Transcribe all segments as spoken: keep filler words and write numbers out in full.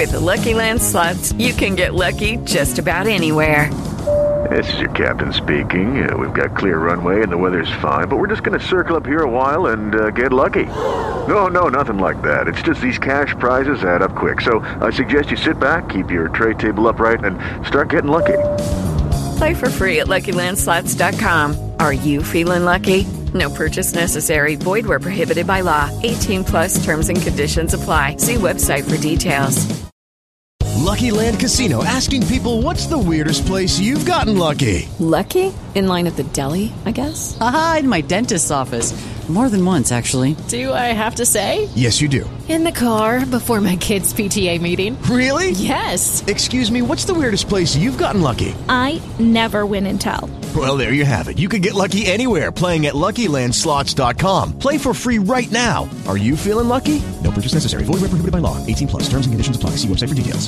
With the Lucky Land Slots, you can get lucky just about anywhere. This is your captain speaking. Uh, we've got clear runway and the weather's fine, but we're just going to circle up here a while and uh, get lucky. No, no, nothing like that. It's just these cash prizes add up quick. So I suggest you sit back, keep your tray table upright, and start getting lucky. Play for free at Lucky Land Slots dot com. Are you feeling lucky? No purchase necessary. Void where prohibited by law. eighteen plus terms and conditions apply. See website for details. Lucky Land Casino, asking people, what's the weirdest place you've gotten lucky? Lucky? In line at the deli, I guess? Aha, in my dentist's office. More than once, actually. Do I have to say? Yes, you do. In the car before my kids' P T A meeting. Really? Yes. Excuse me, what's the weirdest place you've gotten lucky? I never win and tell. Well, there you have it. You can get lucky anywhere, playing at Lucky Land Slots dot com. Play for free right now. Are you feeling lucky? No purchase necessary. Void where prohibited by law. eighteen plus. Terms and conditions apply. See website for details.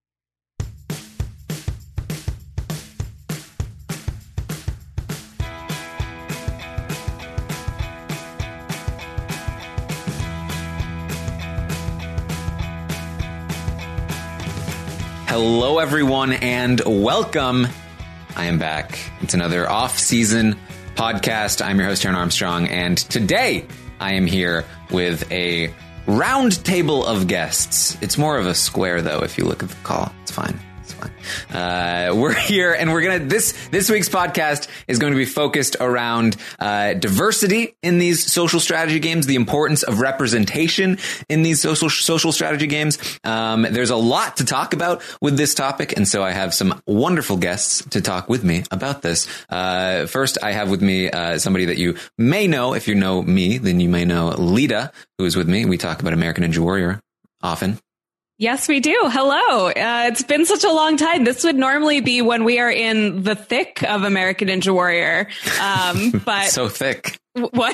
Hello, everyone, and welcome. I am back. It's another off-season podcast. I'm your host, Aaron Armstrong, and today I am here with a round table of guests. It's more of a square, though, if you look at the call. It's fine. It's fine. Uh, we're here, and we're going to, this, this week's podcast is going to be focused around uh, diversity in these social strategy games, the importance of representation in these social social strategy games. Um, there's a lot to talk about with this topic, and so I have some wonderful guests to talk with me about this. Uh, first, I have with me uh, somebody that you may know. If you know me, then you may know Lita, who is with me. We talk about American Ninja Warrior often. Yes, we do. Hello. Uh, it's been such a long time. This would normally be when we are in the thick of American Ninja Warrior. Um, but so thick. What?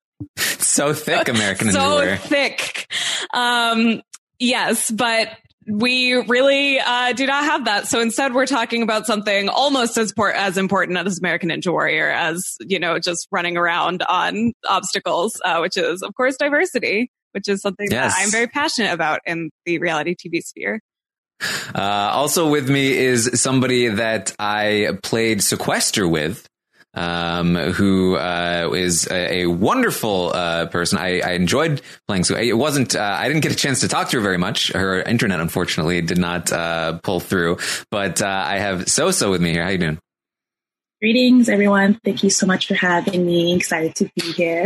So thick, American Ninja so Warrior. So thick. Um, yes, but we really uh, do not have that. So instead, we're talking about something almost as por- as important as American Ninja Warrior, as, you know, just running around on obstacles, uh, which is, of course, diversity, which is something yes. that I'm very passionate about in the reality T V sphere. Uh, also with me is somebody that I played Sequester with, um, who uh, is a, a wonderful uh, person. I, I enjoyed playing. So it wasn't. Uh, I didn't get a chance to talk to her very much. Her internet, unfortunately, did not uh, pull through. But uh, I have Soso with me here. How you doing? Greetings, everyone. Thank you so much for having me. Excited to be here.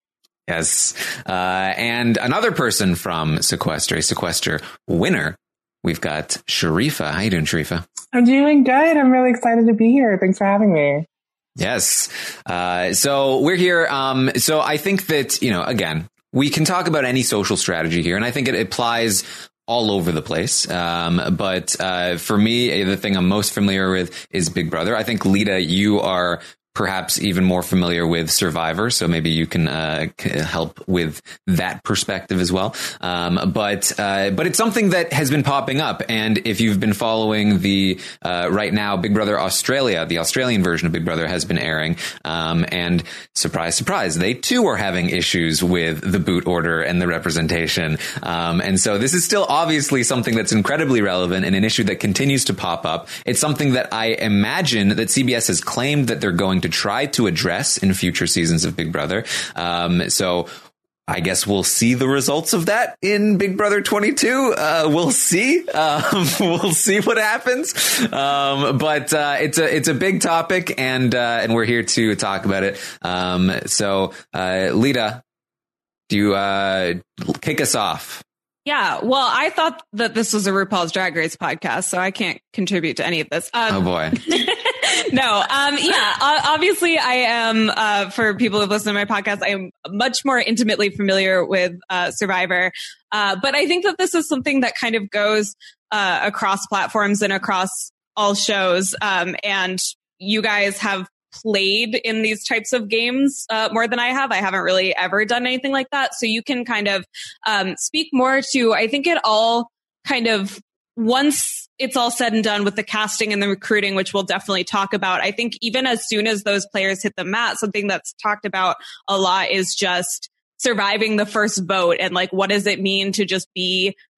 Yes. Uh, and another person from Sequester, a Sequester winner. We've got Sharifa. How you doing, Sharifa? I'm doing good. I'm really excited to be here. Thanks for having me. Yes. Uh, so we're here. Um, so I think that, you know, again, we can talk about any social strategy here, and I think it applies all over the place. Um, but uh, for me, the thing I'm most familiar with is Big Brother. I think, Lita, you are perhaps even more familiar with Survivor, so maybe you can uh, help with that perspective as well. Um, but uh, but it's something that has been popping up, and if you've been following the uh, right now, Big Brother Australia, the Australian version of Big Brother has been airing, um, and surprise, surprise, they too are having issues with the boot order and the representation. Um, and so this is still obviously something that's incredibly relevant and an issue that continues to pop up. It's something that I imagine that C B S has claimed that they're going to try to address in future seasons of Big Brother. Um, so I guess we'll see the results of that in Big Brother twenty-two. Uh, we'll see. Um, we'll see what happens. Um, but uh, it's a it's a big topic, and uh, and we're here to talk about it. Um, so, uh, Lita, do you uh, kick us off? Yeah, well, I thought that this was a RuPaul's Drag Race podcast, so I can't contribute to any of this. Um, oh, boy. No, um, yeah, obviously I am, uh, for people who listen to my podcast, I am much more intimately familiar with uh, Survivor. Uh, but I think that this is something that kind of goes uh, across platforms and across all shows. Um, and you guys have played in these types of games uh, more than I have. I haven't really ever done anything like that. So you can kind of um, speak more to, I think it all kind of, once it's all said and done with the casting and the recruiting, which we'll definitely talk about, I think even as soon as those players hit the mat, something that's talked about a lot is just surviving the first vote. And like, what does it mean to just be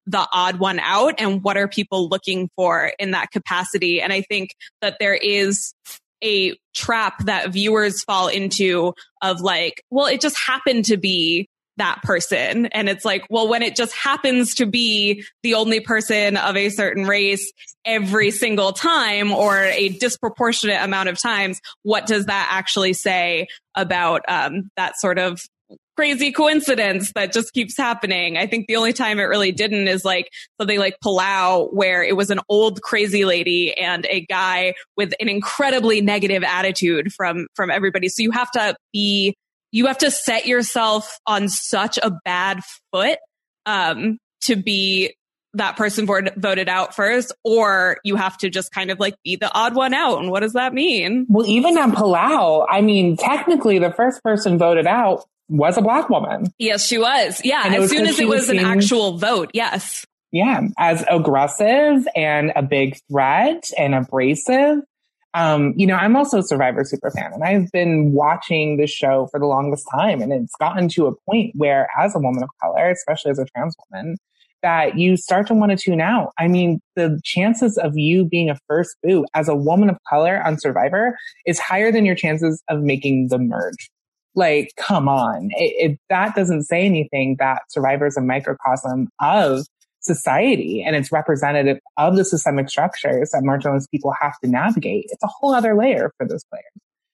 the odd one out and what are people looking for in that capacity. And I think that there is a trap that viewers fall into of like, well, it just happened to be that person. And it's like, well, when it just happens to be the only person of a certain race every single time or a disproportionate amount of times, what does that actually say about um, that sort of crazy coincidence that just keeps happening? I think the only time it really didn't is like something like Palau, where it was an old crazy lady and a guy with an incredibly negative attitude from, from everybody. So you have to be, you have to set yourself on such a bad foot, um, to be that person voted out first, or you have to just kind of like be the odd one out. And what does that mean? Well, even on Palau, I mean, technically the first person voted out was a Black woman. Yes, she was. Yeah. As was soon as it was seen, an actual vote. Yes. Yeah. As aggressive and a big threat and abrasive. Um, you know, I'm also a Survivor super fan, and I've been watching the show for the longest time. And it's gotten to a point where, as a woman of color, especially as a trans woman, that you start to want to tune out. I mean, the chances of you being a first boot as a woman of color on Survivor is higher than your chances of making the merge. Like, come on. It, it, that doesn't say anything that Survivor is a microcosm of society, and it's representative of the systemic structures that marginalized people have to navigate. It's a whole other layer for those players.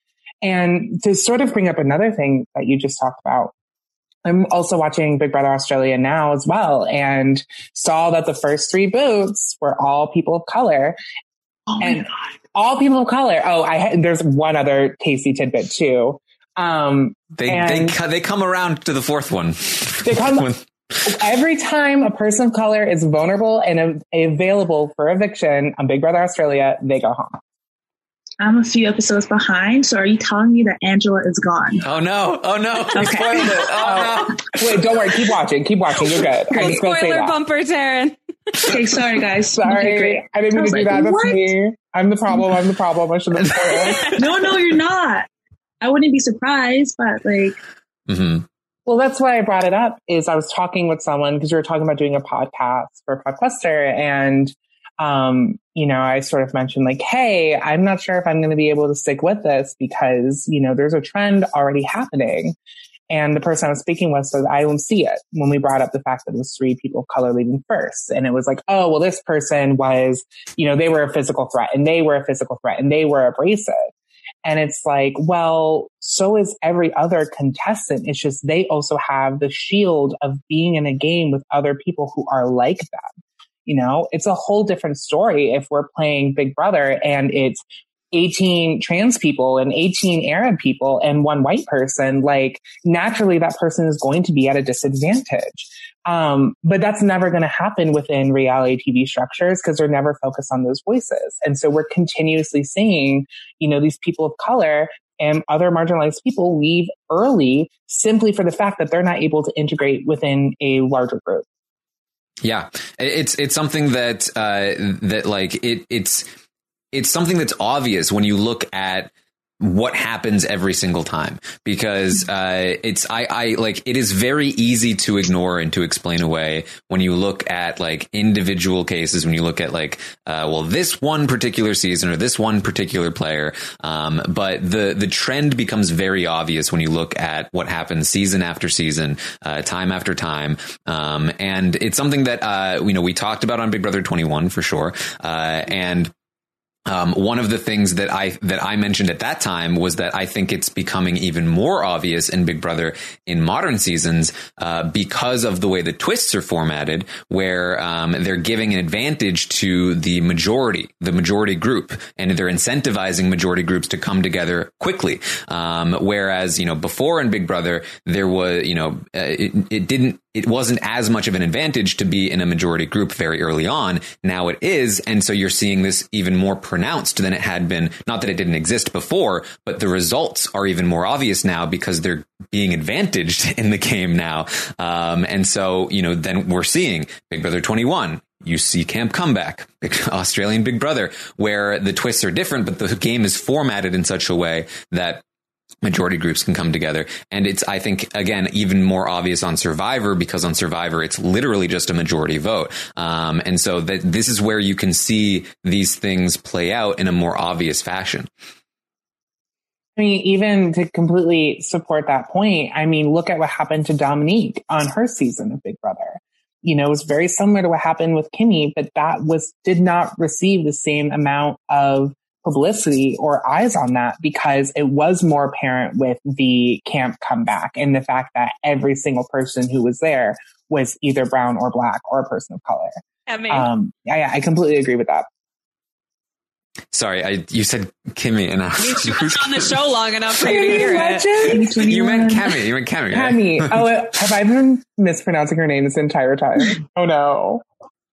And to sort of bring up another thing that you just talked about, I'm also watching Big Brother Australia now as well, and saw that the first three boots were all people of color. Oh my and God. All people of color. Oh, I there's one other tasty tidbit too. Um, they they they come around to the fourth one. They come every time a person of color is vulnerable and av- available for eviction on Big Brother Australia, they go home. I'm a few episodes behind, so are you telling me that Angela is gone? Oh no! Oh no! We Okay. spoiled it. Oh no! Wait, don't worry. Keep watching. Keep watching. You're good. I'm just gonna say Spoiler that. bumper, Taryn. Okay, sorry guys. Sorry, Okay, great. I didn't mean I was to do like, that. That's what? me. I'm the problem. I'm the problem. I should have spoiled. No, no, you're not. I wouldn't be surprised, but like, Mm-hmm. Well, that's why I brought it up. Is I was talking with someone because we were talking about doing a podcast for Podquester, and um, you know, I sort of mentioned like, hey, I'm not sure if I'm going to be able to stick with this because you know there's a trend already happening. And the person I was speaking with said, I don't see it, when we brought up the fact that it was three people of color leaving first. And it was like, oh, well, this person was, you know, they were a physical threat and they were a physical threat and they were abrasive. And it's like, well, so is every other contestant. It's just they also have the shield of being in a game with other people who are like them. You know, it's a whole different story if we're playing Big Brother and it's eighteen trans people and eighteen Arab people and one white person. Like, naturally, that person is going to be at a disadvantage. Um, but that's never going to happen within reality T V structures because they're never focused on those voices. And so we're continuously seeing, you know, these people of color and other marginalized people leave early simply for the fact that they're not able to integrate within a larger group. Yeah, it's it's something that uh, that like it it's it's something that's obvious when you look at what happens every single time, because uh, it's I, I like it is very easy to ignore and to explain away when you look at like individual cases, when you look at like, uh, well, this one particular season or this one particular player. Um, but the the trend becomes very obvious when you look at what happens season after season, uh, time after time. Um, and it's something that, uh, you know, we talked about on Big Brother twenty-one for sure. Uh, and Um, one of the things that I that I mentioned at that time was that I think it's becoming even more obvious in Big Brother in modern seasons uh, because of the way the twists are formatted, where um, they're giving an advantage to the majority, the majority group, and they're incentivizing majority groups to come together quickly. Um, whereas, you know, before in Big Brother, there was, you know, uh, it, it didn't. It wasn't as much of an advantage to be in a majority group very early on. Now it is. And so you're seeing this even more pronounced than it had been. Not that it didn't exist before, but the results are even more obvious now because they're being advantaged in the game now. Um, and so, you know, then we're seeing Big Brother twenty-one. You see Camp Comeback, Australian Big Brother, where the twists are different, but the game is formatted in such a way that majority groups can come together. And it's, I think, again, even more obvious on Survivor, because on Survivor, it's literally just a majority vote. Um, and so that this is where you can see these things play out in a more obvious fashion. I mean, even to completely support that point, I mean, look at what happened to Dominique on her season of Big Brother. You know, it was very similar to what happened with Kimmy, but that was, did not receive the same amount of publicity or eyes on that because it was more apparent with the camp comeback and the fact that every single person who was there was either brown or black or a person of color. I mean, um, yeah, yeah, I completely agree with that. Sorry, I you said Kimmy and I was you was on the show long enough for you to hear it. You meant Kemi. You meant Kemi. Right? Kemi. Oh, have I been mispronouncing her name this entire time? Oh no.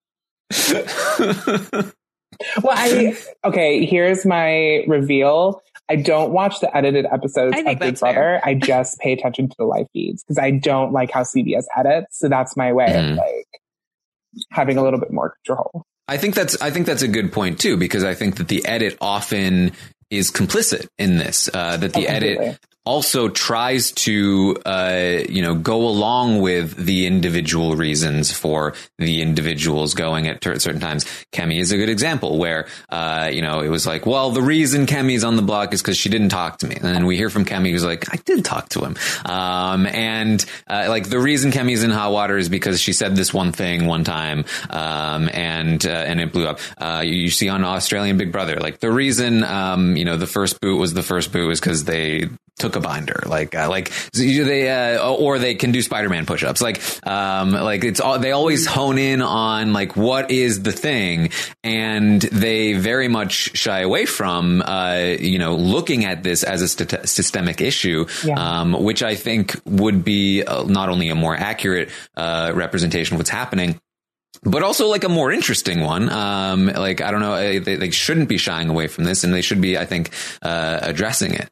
Well, I okay. Here's my reveal. I don't watch the edited episodes of Big Brother. Fair. I just pay attention to the live feeds because I don't like how C B S edits. So that's my way mm. of like having a little bit more control. I think that's I think that's a good point too, because I think that the edit often is complicit in this. Uh, that the oh, edit also tries to, uh, you know, go along with the individual reasons for the individuals going at t- certain times. Kemi is a good example where, uh, you know, it was like, well, the reason Kemi's on the block is because she didn't talk to me. And then we hear from Kemi who's like, I did talk to him. Um, and, uh, like the reason Kemi's in hot water is because she said this one thing one time. Um, and, uh, and it blew up. Uh, you, you see on Australian Big Brother, like the reason, um, you know, the first boot was the first boot was because they took a binder, like, uh, like they, uh, or they can do Spider-Man push-ups. Like, um, like it's all, they always hone in on like, what is the thing? And they very much shy away from, uh, you know, looking at this as a st- systemic issue, yeah. um, which I think would be uh, not only a more accurate, uh, representation of what's happening, but also like a more interesting one. Um, like, I don't know, they, they shouldn't be shying away from this and they should be, I think, uh, addressing it.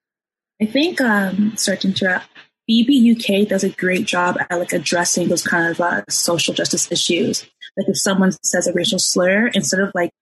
I think, um, sorry to interrupt, B B U K does a great job at like addressing those kind of uh, social justice issues. Like if someone says a racial slur, instead of like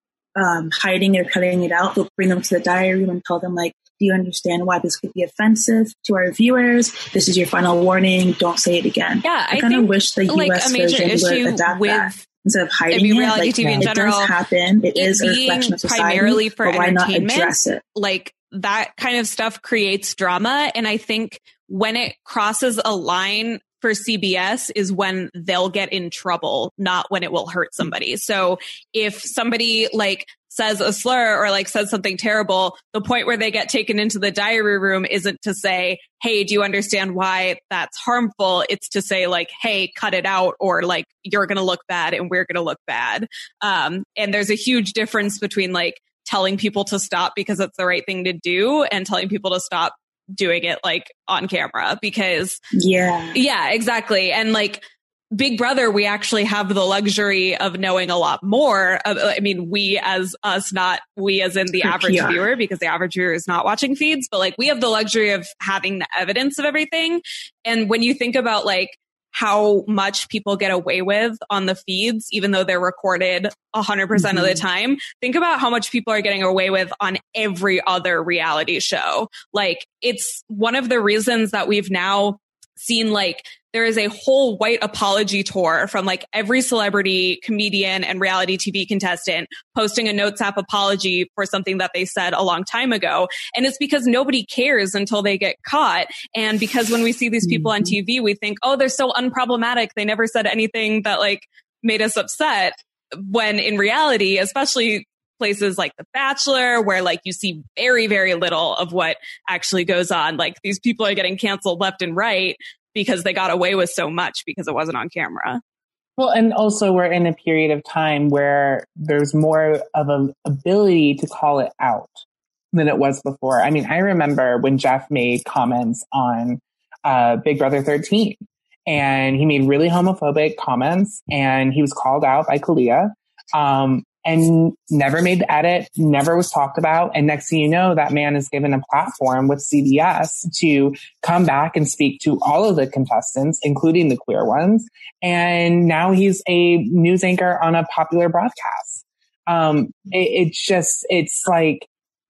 um, hiding it or cutting it out, they'll bring them to the diary room and tell them like, do you understand why this could be offensive to our viewers? This is your final warning. Don't say it again. Yeah, I, I kind of wish the like U S a major version issue would adapt with that. Instead of hiding I mean, it, reality like, T V in it general, does happen. It, it is a reflection of society, primarily for but why not entertainment, address it? Like that kind of stuff creates drama. And I think when it crosses a line for C B S is when they'll get in trouble, not when it will hurt somebody. So if somebody like says a slur or like says something terrible, the point where they get taken into the diary room isn't to say, hey, do you understand why that's harmful? It's to say like, hey, cut it out, or like, you're going to look bad and we're going to look bad. Um, and there's a huge difference between like telling people to stop because it's the right thing to do and telling people to stop doing it like on camera, because yeah, yeah, exactly. And like, Big Brother, we actually have the luxury of knowing a lot more. I mean, we as us, not we as in the average yeah. viewer, because the average viewer is not watching feeds, but like we have the luxury of having the evidence of everything. And when you think about like how much people get away with on the feeds, even though they're recorded one hundred percent mm-hmm. of the time, think about how much people are getting away with on every other reality show. Like it's one of the reasons that we've now seen like there is a whole white apology tour from like every celebrity, comedian, and reality T V contestant posting a Notes app apology for something that they said a long time ago. And it's because nobody cares until they get caught. And because when we see these people on T V, we think, oh, they're so unproblematic. They never said anything that like made us upset. When in reality, especially places like The Bachelor, where like you see very, very little of what actually goes on. Like these people are getting canceled left and right because they got away with so much because it wasn't on camera. Well, and also we're in a period of time where there's more of an ability to call it out than it was before. I mean, I remember when Jeff made comments on uh, Big Brother thirteen, and he made really homophobic comments, and he was called out by Kalia. Um, and never made the edit, never was talked about. And next thing you know, that man is given a platform with C B S to come back and speak to all of the contestants, including the queer ones. And now he's a news anchor on a popular broadcast. Um, it, it's just, it's like,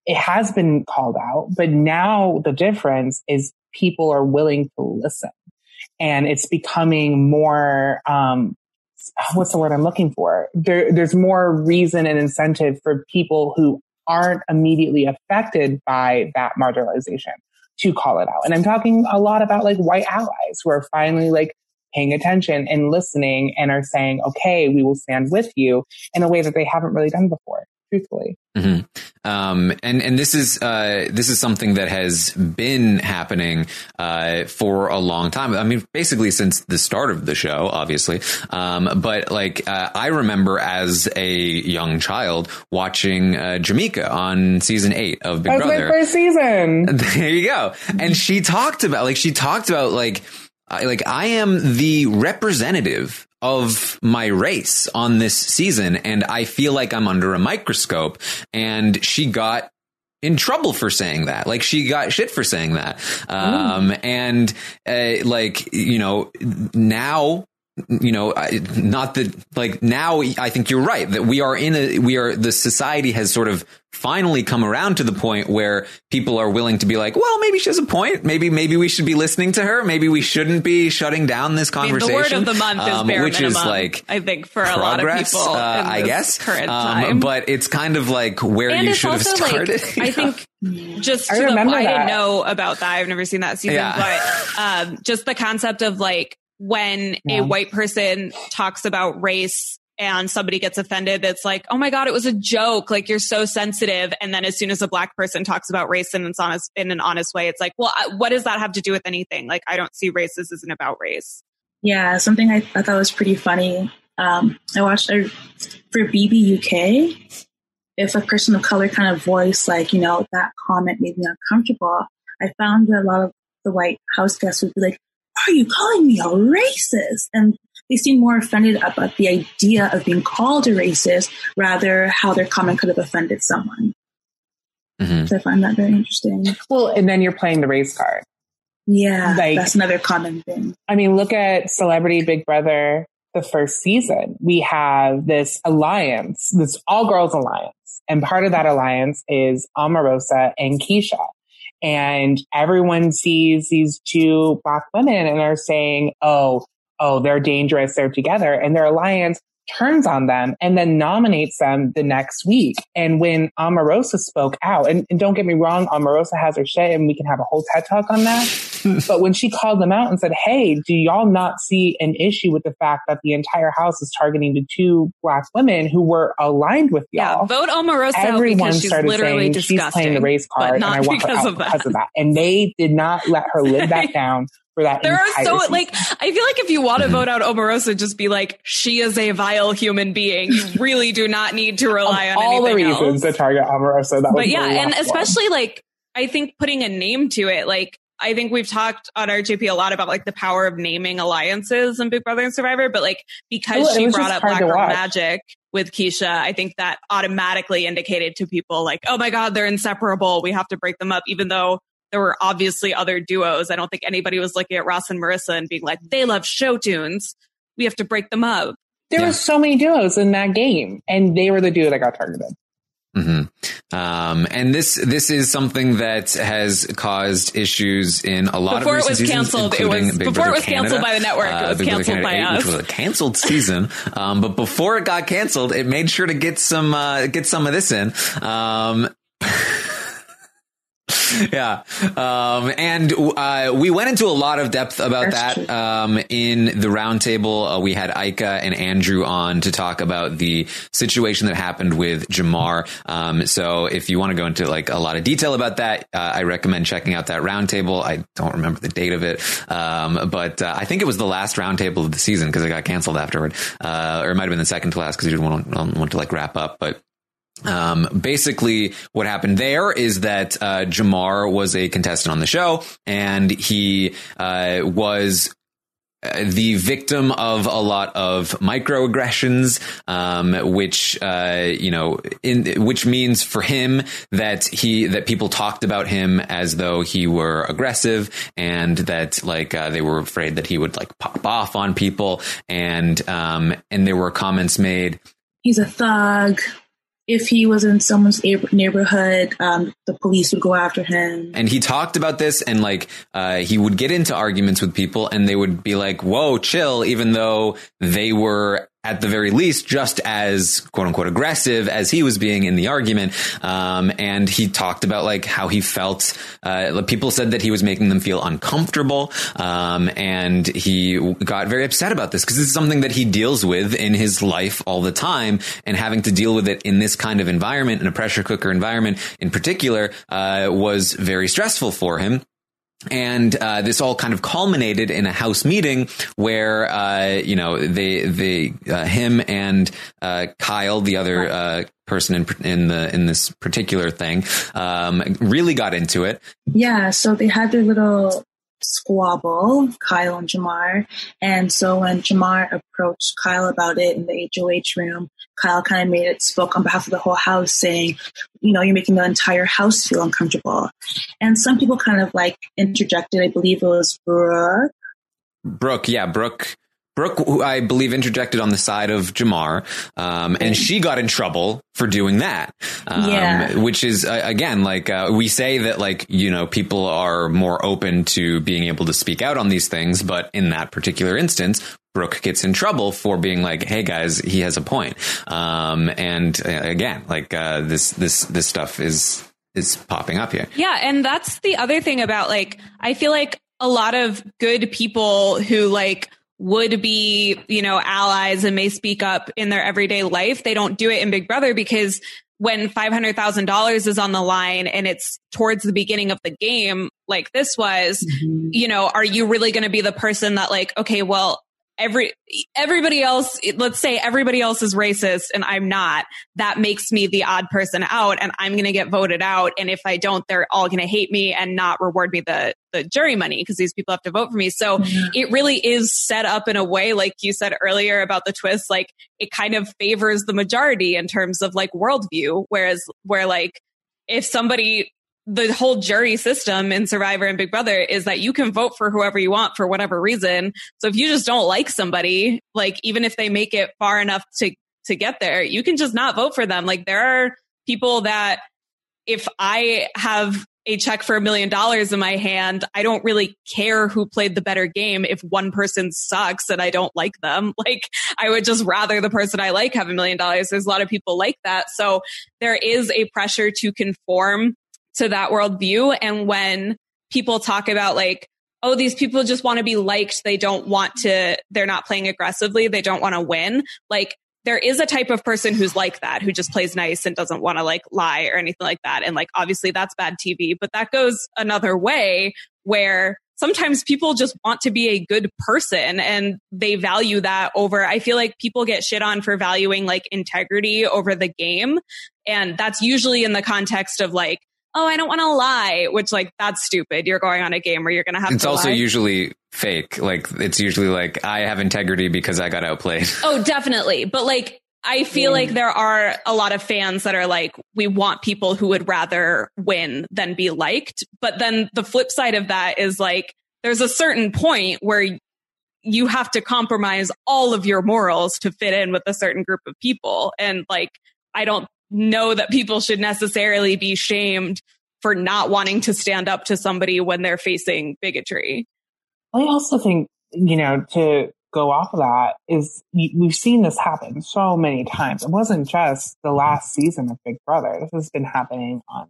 it has been called out, but now the difference is people are willing to listen, and it's becoming more, um, what's the word I'm looking for? There, there's more reason and incentive for people who aren't immediately affected by that marginalization to call it out. And I'm talking a lot about like white allies who are finally like paying attention and listening and are saying, okay, we will stand with you in a way that they haven't really done before, truthfully. Mm-hmm. Um, and, and this is, uh, this is something that has been happening, uh, for a long time. I mean, basically since the start of the show, obviously. Um, but like, uh, I remember as a young child watching, uh, Jamaica on season eight of Big That was Brother. my first season. There you go. And she talked about, like, she talked about like, I, like I am the representative of my race on this season, and I feel like I'm under a microscope. And she got in trouble for saying that. Like, she got shit for saying that. Um, mm. and uh, like, you know, now, you know, not that like now I think you're right that we are in a, we are, the society has sort of finally come around to the point where people are willing to be like, well, maybe she has a point. Maybe, maybe we should be listening to her. Maybe we shouldn't be shutting down this conversation. I mean, the word of the month is um, bare which minimum, is like, I think, for progress, a lot of people. Uh, I guess. Current um, time. But it's kind of like where and you should have started. Like, I think just I to the remember I that. didn't know about that. I've never seen that season, Yeah. but um, just the concept of like, when Yeah. a white person talks about race and somebody gets offended, it's like, oh my God, it was a joke. Like, you're so sensitive. And then as soon as a black person talks about race and it's honest in an honest way, it's like, well, what does that have to do with anything? Like, I don't see race. This isn't about race. Yeah, something I, I thought was pretty funny. Um, I watched uh, for B B U K. If a person of color kind of voiced like, you know, that comment made me uncomfortable, I found that a lot of the white house guests would be like, are you calling me a racist? And they seem more offended about the idea of being called a racist, rather how their comment could have offended someone. Mm-hmm. So I find that very interesting. Well, and then you're playing the race card. Yeah, like, that's another common thing. I mean, look at Celebrity Big Brother, the first season. We have this alliance, this all-girls alliance. And part of that alliance is Omarosa and Keisha. And everyone sees these two black women and are saying, oh, oh, they're dangerous, they're together. And their alliance turns on them and then nominates them the next week. And when Omarosa spoke out, and, and don't get me wrong, Omarosa has her shit and we can have a whole TED Talk on that. But when she called them out and said, hey, do y'all not see an issue with the fact that the entire house is targeting the two black women who were aligned with y'all? Yeah, vote Omarosa Everyone because she's started literally saying disgusting, she's playing the race card and I want her out of because of that. And they did not let her live that down for that there entire are so season. like I feel like if you want to vote out Omarosa, just be like, she is a vile human being. You really do not need to rely of on all the anything reasons else. to target Omarosa. That but was yeah, the and last especially one. like I think putting a name to it, like I think we've talked on R J P a lot about like the power of naming alliances in Big Brother and Survivor, but like because Oh, it she was brought just up hard Black to Girl watch. Magic with Keisha, I think that automatically indicated to people like, oh my God, they're inseparable. We have to break them up, even though there were obviously other duos. I don't think anybody was looking at Ross and Marissa and being like, they love show tunes. We have to break them up. There Yeah. were so many duos in that game, and they were the duo that got targeted. Mm-hmm. Um, and this this is something that has caused issues in a lot Before of it recent was seasons, canceled, it including was Big before Brother it was Canada, canceled by the network. It was Big Brother canceled by Canada eight, us, which was a canceled season. Um, but before it got canceled, it made sure to get some uh, get some of this in. Um, Yeah. Um, and uh, we went into a lot of depth about That's that true. um, in the roundtable. Uh, we had Ika and Andrew on to talk about the situation that happened with Jamar. Um, so if you want to go into like a lot of detail about that, uh, I recommend checking out that roundtable. I don't remember the date of it, um, but uh, I think it was the last roundtable of the season because it got canceled afterward, uh, or it might have been the second to last because you didn't want to, want to like wrap up, but. Um, basically what happened there is that, uh, Jamar was a contestant on the show and he, uh, was the victim of a lot of microaggressions, um, which, uh, you know, in, which means for him that he, that people talked about him as though he were aggressive and that like, uh, they were afraid that he would like pop off on people. And, um, and there were comments made. He's a thug. if he was in someone's neighborhood, um, the police would go after him. And he talked about this, and like uh, he would get into arguments with people, and they would be like, "Whoa, chill," even though they were at the very least just as quote unquote aggressive as he was being in the argument. Um, and he talked about like how he felt, uh, people said that he was making them feel uncomfortable. Um, and he got very upset about this because this is something that he deals with in his life all the time, and having to deal with it in this kind of environment, in a pressure cooker environment in particular, uh, was very stressful for him. And uh, this all kind of culminated in a house meeting where, uh, you know, they, they, uh, him and uh, Kyle, the other uh, person in in the in this particular thing, um, really got into it. Yeah, so they had their little squabble, Kyle and Jamar. And so when Jamar approached Kyle about it in the H O H room, Kyle kind of made it, spoke on behalf of the whole house, saying, you know, you're making the entire house feel uncomfortable. And some people kind of like interjected. I believe it was Brooke. Brooke, yeah, Brooke. Brooke, who I believe interjected on the side of Jamar, um, and she got in trouble for doing that. Um, yeah. Which is, uh, again, like, uh, we say that, like, you know, people are more open to being able to speak out on these things. But in that particular instance, Brooke gets in trouble for being like, hey, guys, he has a point. Um, and uh, again, like, uh, this, this, this stuff is, is popping up here. Yeah. And that's the other thing about, like, I feel like a lot of good people who, like, would be, you know, allies and may speak up in their everyday life, they don't do it in Big Brother, because when five hundred thousand dollars is on the line and it's towards the beginning of the game, like this was, mm-hmm. you know, are you really going to be the person that, like, okay, well, every everybody else, let's say everybody else is racist and I'm not, that makes me the odd person out and I'm going to get voted out. And if I don't, they're all going to hate me and not reward me the, the jury money, because these people have to vote for me. So mm-hmm. it really is set up in a way, like you said earlier about the twist, like it kind of favors the majority in terms of like worldview. Whereas where like if somebody, the whole jury system in Survivor and Big Brother is that you can vote for whoever you want for whatever reason. So if you just don't like somebody, like even if they make it far enough to, to get there, you can just not vote for them. Like there are people that if I have a check for a million dollars in my hand, I don't really care who played the better game. If one person sucks and I don't like them, like I would just rather the person I like have a million dollars. There's a lot of people like that. So there is a pressure to conform to that worldview. And when people talk about like, oh, these people just want to be liked, they don't want to, they're not playing aggressively, they don't want to win. Like there is a type of person who's like that, who just plays nice and doesn't want to like lie or anything like that. And like, obviously that's bad T V, but that goes another way where sometimes people just want to be a good person and they value that over, I feel like people get shit on for valuing like integrity over the game. And that's usually in the context of like, oh, I don't want to lie, which like, that's stupid. You're going on a game where you're going to have to It's also lie. usually fake. Like it's usually like, I have integrity because I got outplayed. Oh, definitely. But like, I feel mm. like there are a lot of fans that are like, we want people who would rather win than be liked. But then the flip side of that is like, there's a certain point where you have to compromise all of your morals to fit in with a certain group of people. And like, I don't know that people should necessarily be shamed for not wanting to stand up to somebody when they're facing bigotry. I also think, you know, to go off of that is we've seen this happen so many times. It wasn't just the last season of Big Brother. This has been happening on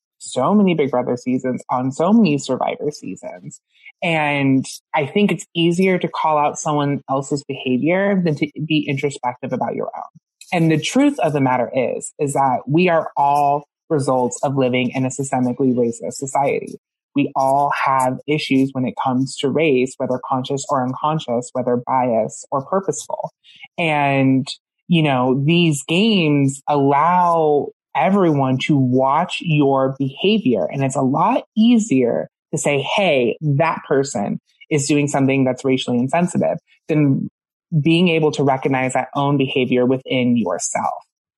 so many Big Brother seasons, on so many Survivor seasons. And I think it's easier to call out someone else's behavior than to be introspective about your own. And the truth of the matter is, is that we are all results of living in a systemically racist society. We all have issues when it comes to race, whether conscious or unconscious, whether biased or purposeful. And, you know, these games allow everyone to watch your behavior. And it's a lot easier to say, hey, that person is doing something that's racially insensitive than being able to recognize that own behavior within yourself.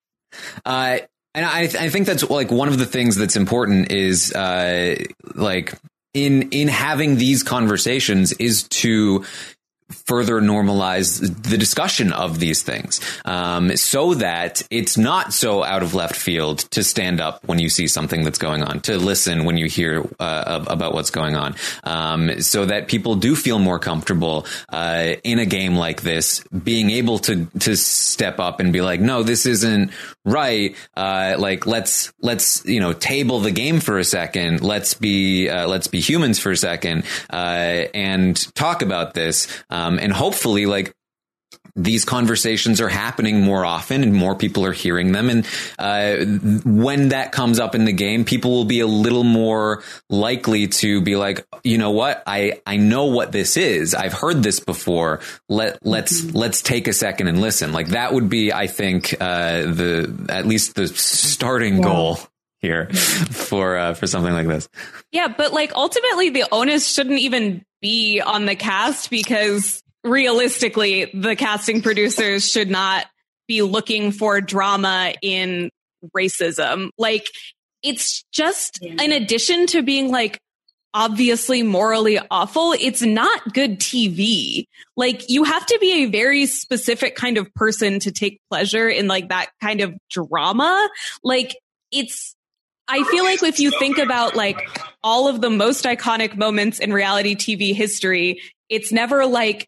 Uh, and I, I think that's like one of the things that's important is uh, like in in having these conversations is to further normalize the discussion of these things, um, so that it's not so out of left field to stand up when you see something that's going on, to listen when you hear uh, about what's going on, um, so that people do feel more comfortable uh, in a game like this, being able to to step up and be like, no, this isn't right. Uh, like let's let's you know table the game for a second. Let's be uh, let's be humans for a second uh, and talk about this. Um, and hopefully, like, these conversations are happening more often and more people are hearing them. And uh, when that comes up in the game, people will be a little more likely to be like, you know what, I, I know what this is. I've heard this before. Let, let's, mm-hmm. let's take a second and listen. Like that would be, I think, uh, the, at least the starting yeah. goal here for, uh, for something like this. Yeah. But like ultimately the onus shouldn't even be on the cast, because realistically, the casting producers should not be looking for drama in racism. Like, it's just, yeah. in addition to being like obviously morally awful, it's not good T V. Like, you have to be a very specific kind of person to take pleasure in like that kind of drama. Like, it's, I feel like if you think about like all of the most iconic moments in reality T V history, it's never like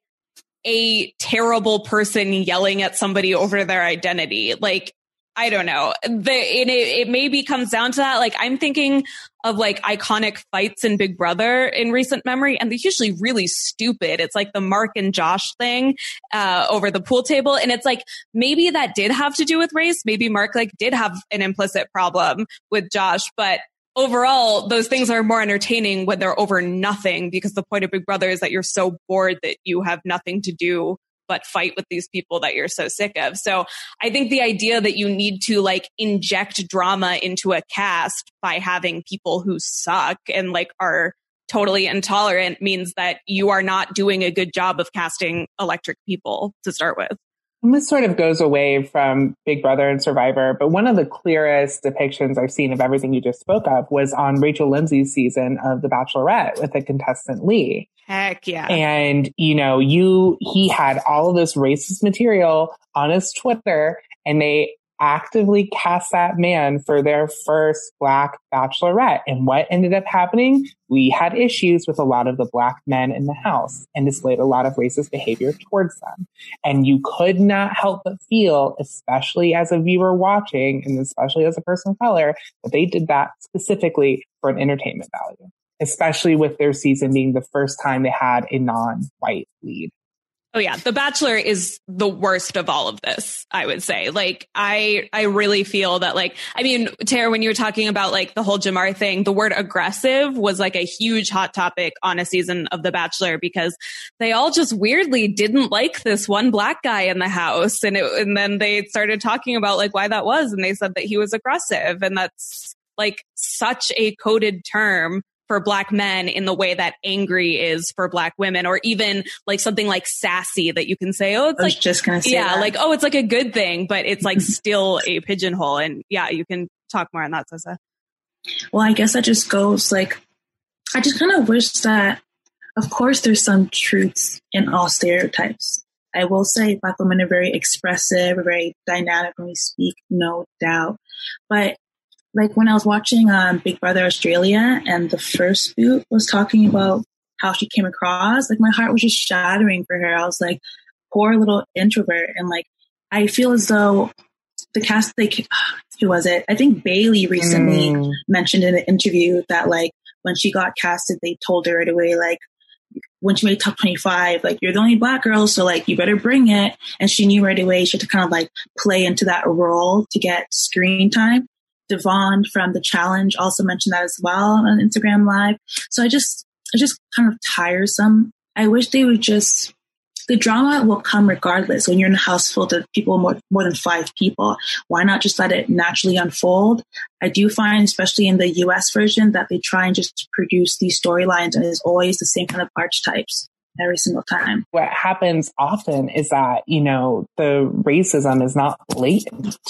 a terrible person yelling at somebody over their identity. Like, I don't know. The, it, it maybe comes down to that. Like, I'm thinking of like iconic fights in Big Brother in recent memory, and they're usually really stupid. It's like the Mark and Josh thing uh, over the pool table. And it's like, maybe that did have to do with race. Maybe Mark like did have an implicit problem with Josh, but overall, those things are more entertaining when they're over nothing, because the point of Big Brother is that you're so bored that you have nothing to do but fight with these people that you're so sick of. So I think the idea that you need to like inject drama into a cast by having people who suck and like are totally intolerant means that you are not doing a good job of casting electric people to start with. And this sort of goes away from Big Brother and Survivor, but one of the clearest depictions I've seen of everything you just spoke of was on Rachel Lindsay's season of The Bachelorette with the contestant Lee. Heck yeah. And, you know, you, he had all of this racist material on his Twitter, and they actively cast that man for their first Black Bachelorette. And what ended up happening? We had issues with a lot of the Black men in the house and displayed a lot of racist behavior towards them. And you could not help but feel, especially as a viewer watching, and especially as a person of color, that they did that specifically for an entertainment value, especially with their season being the first time they had a non-white lead. Oh yeah, The Bachelor is the worst of all of this, I would say. Like, I I really feel that, like, I mean, Tara, when you were talking about like the whole Jamar thing, the word aggressive was like a huge hot topic on a season of The Bachelor, because they all just weirdly didn't like this one Black guy in the house. And it, and then they started talking about like why that was. And they said that he was aggressive. And that's like such a coded term for Black men in the way that angry is for Black women, or even like something like sassy that you can say, oh, it's I was like, just gonna say yeah, that. like, oh, it's like a good thing, but it's like still a pigeonhole. And yeah, you can talk more on that, Sessa. Well, I guess that just goes like, I just kind of wish that, of course, there's some truths in all stereotypes. I will say Black women are very expressive, very dynamic when we speak, no doubt. But like when I was watching um, Big Brother Australia, and the first boot was talking about how she came across, like my heart was just shattering for her. I was like, poor little introvert. And like, I feel as though the cast, like, who was it? I think Bailey recently mm. mentioned in an interview that like when she got casted, they told her right away, like, when she made top twenty-five, like, you're the only Black girl, so like you better bring it. And she knew right away she had to kind of like play into that role to get screen time. Devon from The Challenge also mentioned that as well on Instagram Live. So I just, it's just kind of tiresome. I wish they would just, the drama will come regardless. When you're in a house full of people, more, more than five people, why not just let it naturally unfold? I do find, especially in the U S version, that they try and just produce these storylines, and it's always the same kind of archetypes every single time. What happens often is that, you know, the racism is not blatant.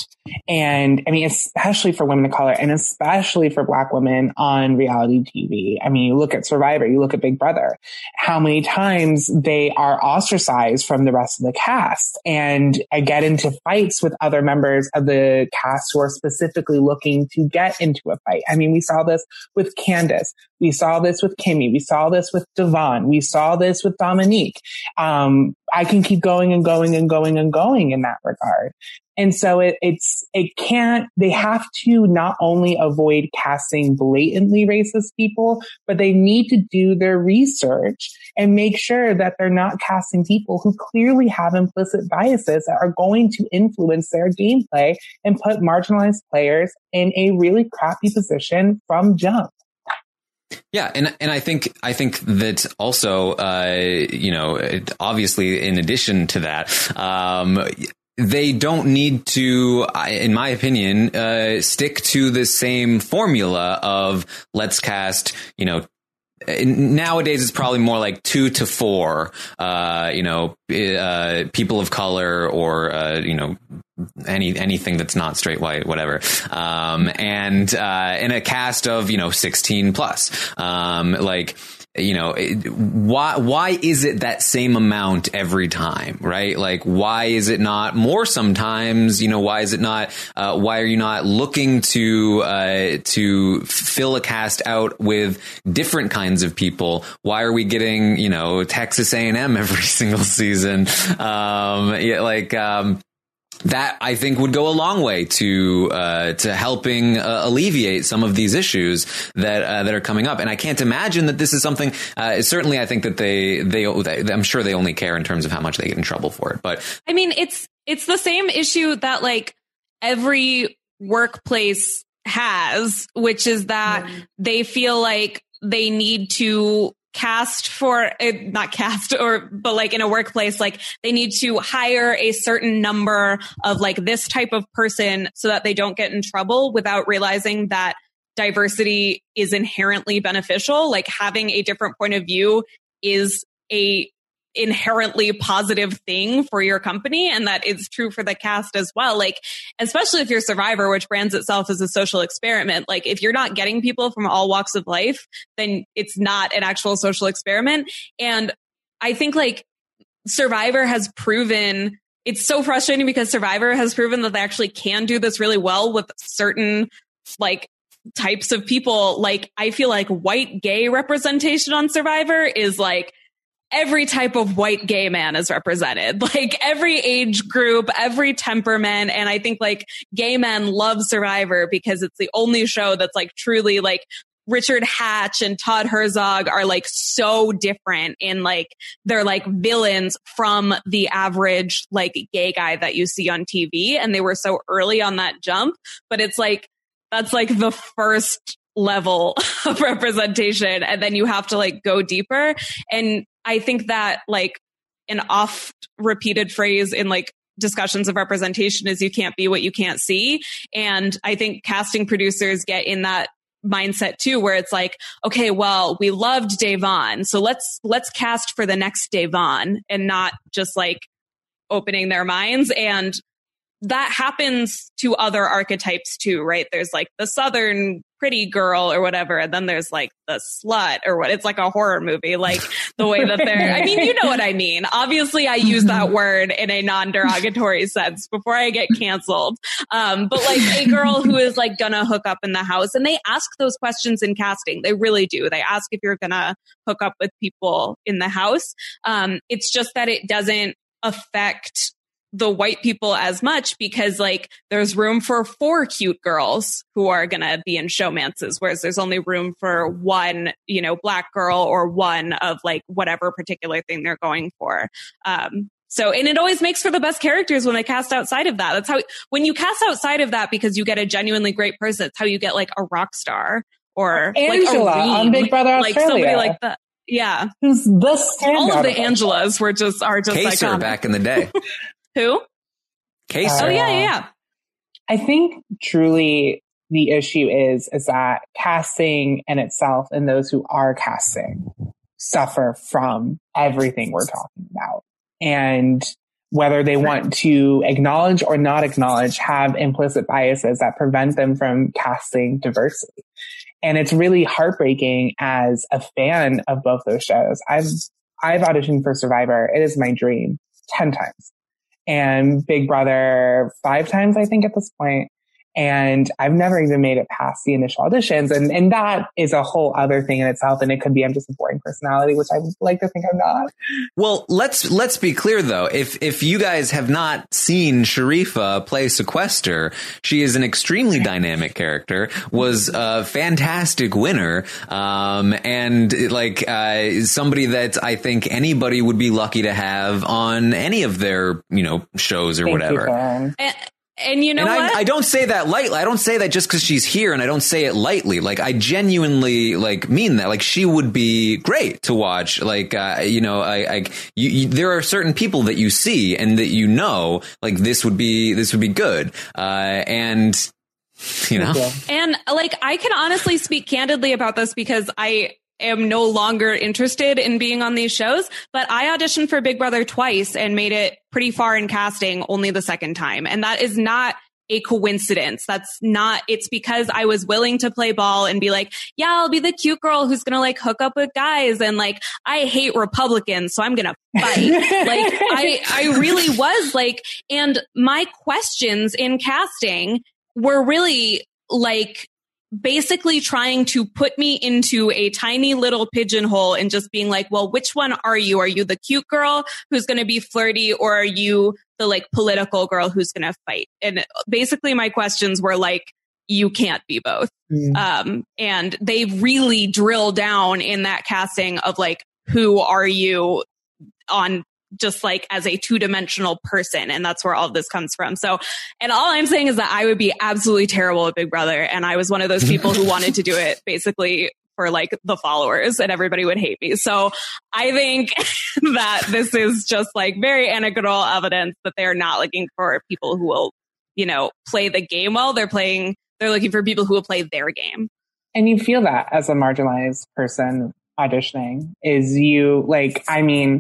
And I mean, especially for women of color and especially for Black women on reality T V. I mean, you look at Survivor, you look at Big Brother, how many times they are ostracized from the rest of the cast. And I get into fights with other members of the cast who are specifically looking to get into a fight. I mean, we saw this with Candace. We saw this with Kimmy. We saw this with Devon. We saw this with Dominique. Um, I can keep going and going and going and going in that regard. And so it, it's, it can't, they have to not only avoid casting blatantly racist people, but they need to do their research and make sure that they're not casting people who clearly have implicit biases that are going to influence their gameplay and put marginalized players in a really crappy position from jump. Yeah, and and I think I think that also, uh, you know, obviously, in addition to that, um, they don't need to, in my opinion, uh, stick to the same formula of let's cast, you know. Nowadays, it's probably more like two to four, uh, you know, uh, people of color or, uh, you know, any anything that's not straight white, whatever. Um, and uh, in a cast of, you know, sixteen plus, um, like, you know, it, why why is it that same amount every time, right? Like, why is it not more sometimes? You know, why is it not? Uh, why are you not looking to uh, to fill a cast out with different kinds of people? Why are we getting, you know, Texas A and M every single season? Um, yeah, like. Um, That I think would go a long way to uh, to helping uh, alleviate some of these issues that uh, that are coming up, and I can't imagine that this is something. Uh, certainly, I think that they they I'm sure they only care in terms of how much they get in trouble for it. But I mean, it's it's the same issue that like every workplace has, which is that mm. they feel like they need to cast for not cast or but like in a workplace, like they need to hire a certain number of like this type of person so that they don't get in trouble, without realizing that diversity is inherently beneficial. Like having a different point of view is a inherently positive thing for your company, and that is true for the cast as well. Like, especially if you're Survivor, which brands itself as a social experiment, like if you're not getting people from all walks of life, then it's not an actual social experiment. And I think like Survivor has proven, it's so frustrating because Survivor has proven that they actually can do this really well with certain like types of people. Like I feel like white gay representation on Survivor is like every type of white gay man is represented, like every age group, every temperament. And I think like gay men love Survivor because it's the only show that's like truly like Richard Hatch and Todd Herzog are like so different in like they're like villains from the average like gay guy that you see on T V. And they were so early on that jump, but it's like, that's like the first level of representation. And then you have to like go deeper. And I think that like an oft repeated phrase in like discussions of representation is you can't be what you can't see. And I think casting producers get in that mindset too, where it's like, okay, well, we loved Devon, so let's let's cast for the next Devon, and not just like opening their minds. And that happens to other archetypes too, right? There's like the Southern pretty girl or whatever, and then there's like the slut or what. It's like a horror movie, like the way that they're, I mean, you know what I mean. Obviously, I use that word in a non-derogatory sense before I get canceled. Um, but like a girl who is like gonna hook up in the house, and they ask those questions in casting. They really do. They ask if you're gonna hook up with people in the house. Um, it's just that it doesn't affect the white people as much, because like there's room for four cute girls who are going to be in showmances, whereas there's only room for one, you know, black girl or one of like whatever particular thing they're going for. Um, so, and it always makes for the best characters when they cast outside of that. That's how, when you cast outside of that, because you get a genuinely great person, it's how you get like a rock star or Angela like a on Big Brother Australia. Like somebody like that. Yeah. Who's the all of the Angelas were just, are just like Kaser back in the day. Who? Kaser. Oh, yeah, yeah, yeah. I think truly the issue is, is that casting in itself and those who are casting suffer from everything we're talking about. And whether they want to acknowledge or not acknowledge, have implicit biases that prevent them from casting diversity. And it's really heartbreaking as a fan of both those shows. I've, I've auditioned for Survivor. It is my dream ten times, and Big Brother five times, I think, at this point. And I've never even made it past the initial auditions. And, and that is a whole other thing in itself. And it could be I'm just a boring personality, which I like to think I'm not. Well, let's let's be clear, though. If if you guys have not seen Sharifa play Sequester, she is an extremely dynamic character, was a fantastic winner, um, and like uh, somebody that I think anybody would be lucky to have on any of their, you know, shows or Thank whatever. You, And you know and what? I, I don't say that lightly. I don't say that just because she's here, and I don't say it lightly. Like, I genuinely like mean that. Like, she would be great to watch. Like, uh, you know, I, I you, you, there are certain people that you see and that you know, like this would be this would be good. Uh, and you know, and like I can honestly speak candidly about this because I am no longer interested in being on these shows, but I auditioned for Big Brother twice and made it pretty far in casting only the second time. And that is not a coincidence. That's not, it's because I was willing to play ball and be like, yeah, I'll be the cute girl who's going to like hook up with guys. And like, I hate Republicans, so I'm going to fight. Like I, I really was like, and my questions in casting were really like, basically trying to put me into a tiny little pigeonhole and just being like, well, which one are you? Are you the cute girl who's going to be flirty, or are you the like political girl who's going to fight? And basically my questions were like, you can't be both. Mm. Um, and they really drill down in that casting of like, who are you on just like as a two-dimensional person. And that's where all of this comes from. So, and all I'm saying is that I would be absolutely terrible at Big Brother. And I was one of those people who wanted to do it basically for like the followers, and everybody would hate me. So I think that this is just like very anecdotal evidence that they're not looking for people who will, you know, play the game well. They're playing, they're looking for people who will play their game. And you feel that as a marginalized person auditioning is you like, I mean,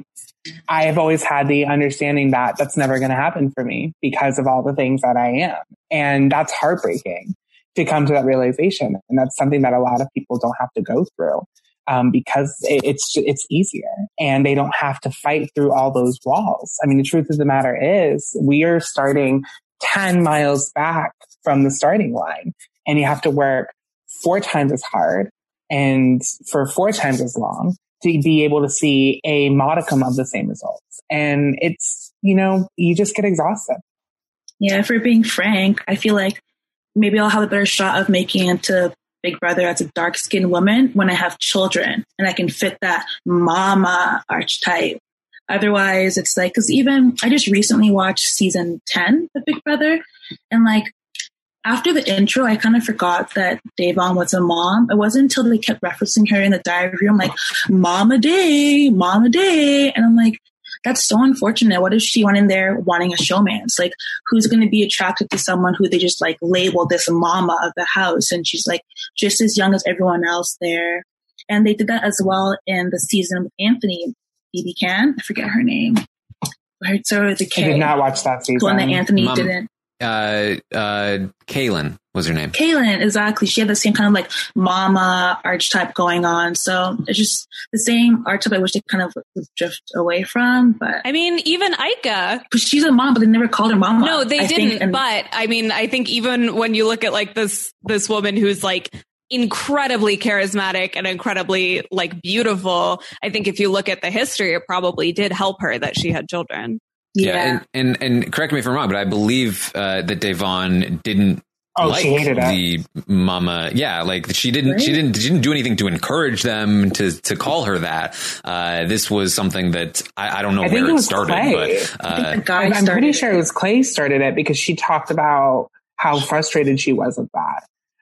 I have always had the understanding that that's never going to happen for me because of all the things that I am. And that's heartbreaking to come to that realization. And that's something that a lot of people don't have to go through um, because it, it's, it's easier and they don't have to fight through all those walls. I mean, the truth of the matter is we are starting ten miles back from the starting line, and you have to work four times as hard and for four times as long to be able to see a modicum of the same results. And it's, you know, you just get exhausted. Yeah, if we're being frank, I feel like maybe I'll have a better shot of making it to Big Brother as a dark-skinned woman when I have children and I can fit that mama archetype. Otherwise, it's like, because even I just recently watched season ten of Big Brother, and like, after the intro, I kind of forgot that Da'Vonne was a mom. It wasn't until they kept referencing her in the diary room, like, Mama Day, Mama Day. And I'm like, that's so unfortunate. What if she went in there wanting a showmance? Like, who's going to be attracted to someone who they just like label this mama of the house? And she's like just as young as everyone else there. And they did that as well in the season with Anthony, B B Can. I forget her name. Right, so the K. I did not watch that season. The one that Anthony Mom. didn't. Uh, uh, Kaylin was her name. Kaylin, exactly. She had the same kind of like mama archetype going on. So it's just the same archetype I wish they kind of would drift away from. But I mean, even Aika. She's a mom, but they never called her mama. No, they I didn't. think, and- but I mean, I think even when you look at like this, this woman who's like incredibly charismatic and incredibly like beautiful, I think if you look at the history, it probably did help her that she had children. Yeah, yeah and, and and correct me if I'm wrong, but I believe uh, that Da'Vonne didn't oh, like she hated the it. mama. Yeah, like she didn't, right? she didn't, she didn't do anything to encourage them to to call her that. Uh, this was something that I, I don't know I where think it, it was started, Clay. but uh, I think the guy I'm pretty started sure it was Clay started it because she talked about how frustrated she was with that.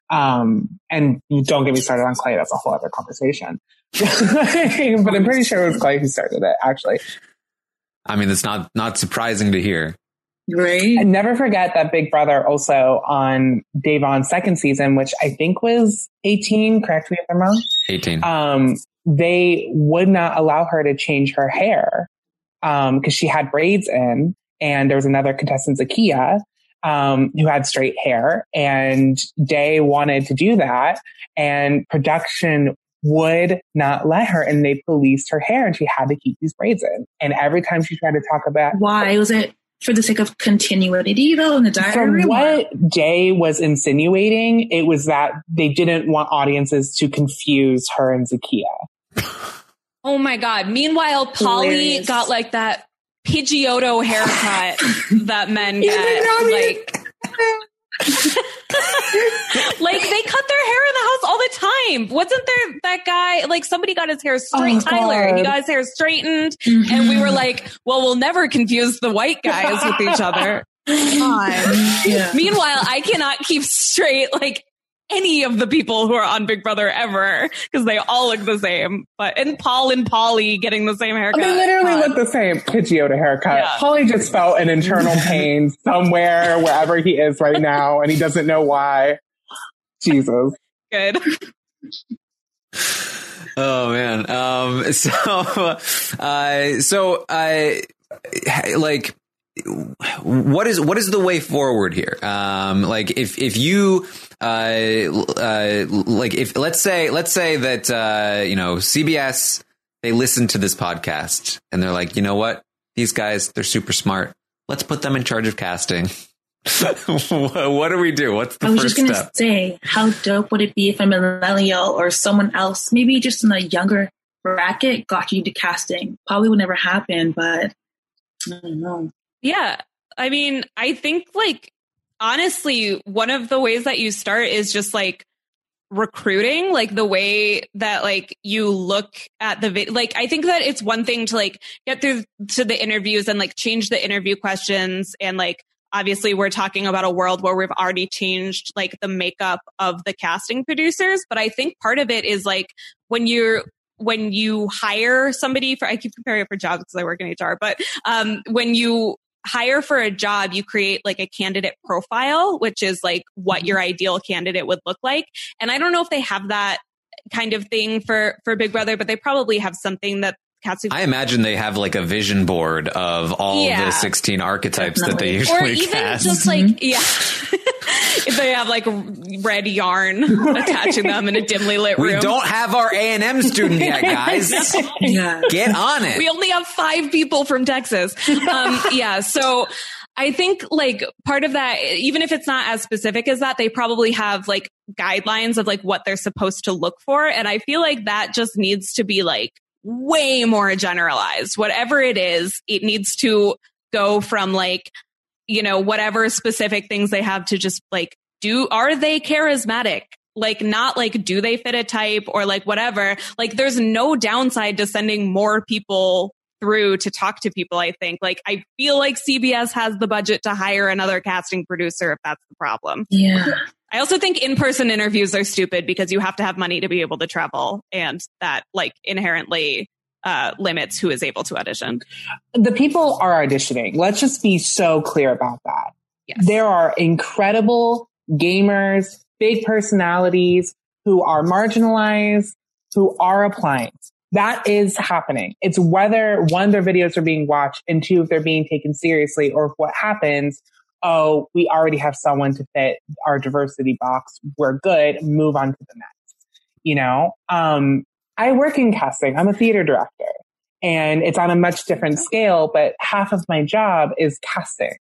Um, and don't get me started on Clay. That's a whole other conversation. But I'm pretty sure it was Clay who started it, actually. I mean, it's not not surprising to hear. Right. And never forget that Big Brother also on Da'Vonne's second season, which I think was eighteen, correct me if I'm wrong. eighteen. Um, they would not allow her to change her hair um, because she had braids in. and there was another contestant, Zakia, um, who had straight hair, and Day wanted to do that, and production would not let her, and they policed her hair, and she had to keep these braids in. And every time she tried to talk about why was it for the sake of continuity, though, in the diary from room? what Day was insinuating, it was that they didn't want audiences to confuse her and Zakia. Oh my God. Meanwhile, Polly Hilarious. got like that Pidgeotto haircut that men get. Like, like they cut their hair in the house all the time. Wasn't there that guy, like somebody got his hair straight, oh, Tyler, and he got his hair straightened. Mm-hmm. And we were like, well, we'll never confuse the white guys with each other. Yeah. Meanwhile, I cannot keep straight like any of the people who are on Big Brother ever, because they all look the same. But and Paul and Polly getting the same haircut. They literally uh, look the same. Pidgeotto haircut. Yeah. Polly just felt an internal pain somewhere, wherever he is right now, and he doesn't know why. Jesus. Good. Oh man. Um. So. Uh. So. I. Uh, like. What is what is the way forward here? Um, like if if you uh, uh, like if let's say let's say that uh, you know C B S, they listen to this podcast and they're like, you know what, these guys, they're super smart. Let's put them in charge of casting. What do we do? What's the I was first just gonna step? say, how dope would it be if a millennial or someone else, maybe just in a younger bracket, got you to casting? Probably would never happen, but I don't know. Yeah. I mean, I think like, honestly, one of the ways that you start is just like recruiting, like the way that like you look at the video. Like, I think that it's one thing to like get through to the interviews and like change the interview questions. And like, obviously we're talking about a world where we've already changed like the makeup of the casting producers. But I think part of it is like when you're, when you hire somebody for, I keep comparing it for jobs because I work in H R, but um, when you hire for a job, you create like a candidate profile, which is like what your ideal candidate would look like. And I don't know if they have that kind of thing for, for Big Brother, but they probably have something that casting. I imagine they have like a vision board of all yeah. the sixteen archetypes Definitely. that they usually or even cast. just like, yeah. If they have like red yarn attaching them in a dimly lit room. We don't have our A and M student yet, guys. Yeah. Get on it. We only have five people from Texas. Um, yeah. So I think like part of that, even if it's not as specific as that, they probably have like guidelines of like what they're supposed to look for. And I feel like that just needs to be like way more generalized. Whatever it is, it needs to go from like, you know, whatever specific things they have to just like, do, are they charismatic? Like, not like, do they fit a type or like whatever? Like, there's no downside to sending more people through to talk to people, I think. Like, I feel like C B S has the budget to hire another casting producer if that's the problem. Yeah. I also think in-person interviews are stupid because you have to have money to be able to travel, and that like inherently uh, limits who is able to audition. The people are auditioning. Let's just be so clear about that. Yes. There are incredible gamers, big personalities who are marginalized, who are applying. That is happening. It's whether, one, their videos are being watched, and two, if they're being taken seriously, or if what happens, oh, we already have someone to fit our diversity box. We're good. Move on to the next. You know, um, I work in casting. I'm a theater director, and it's on a much different scale, but half of my job is casting.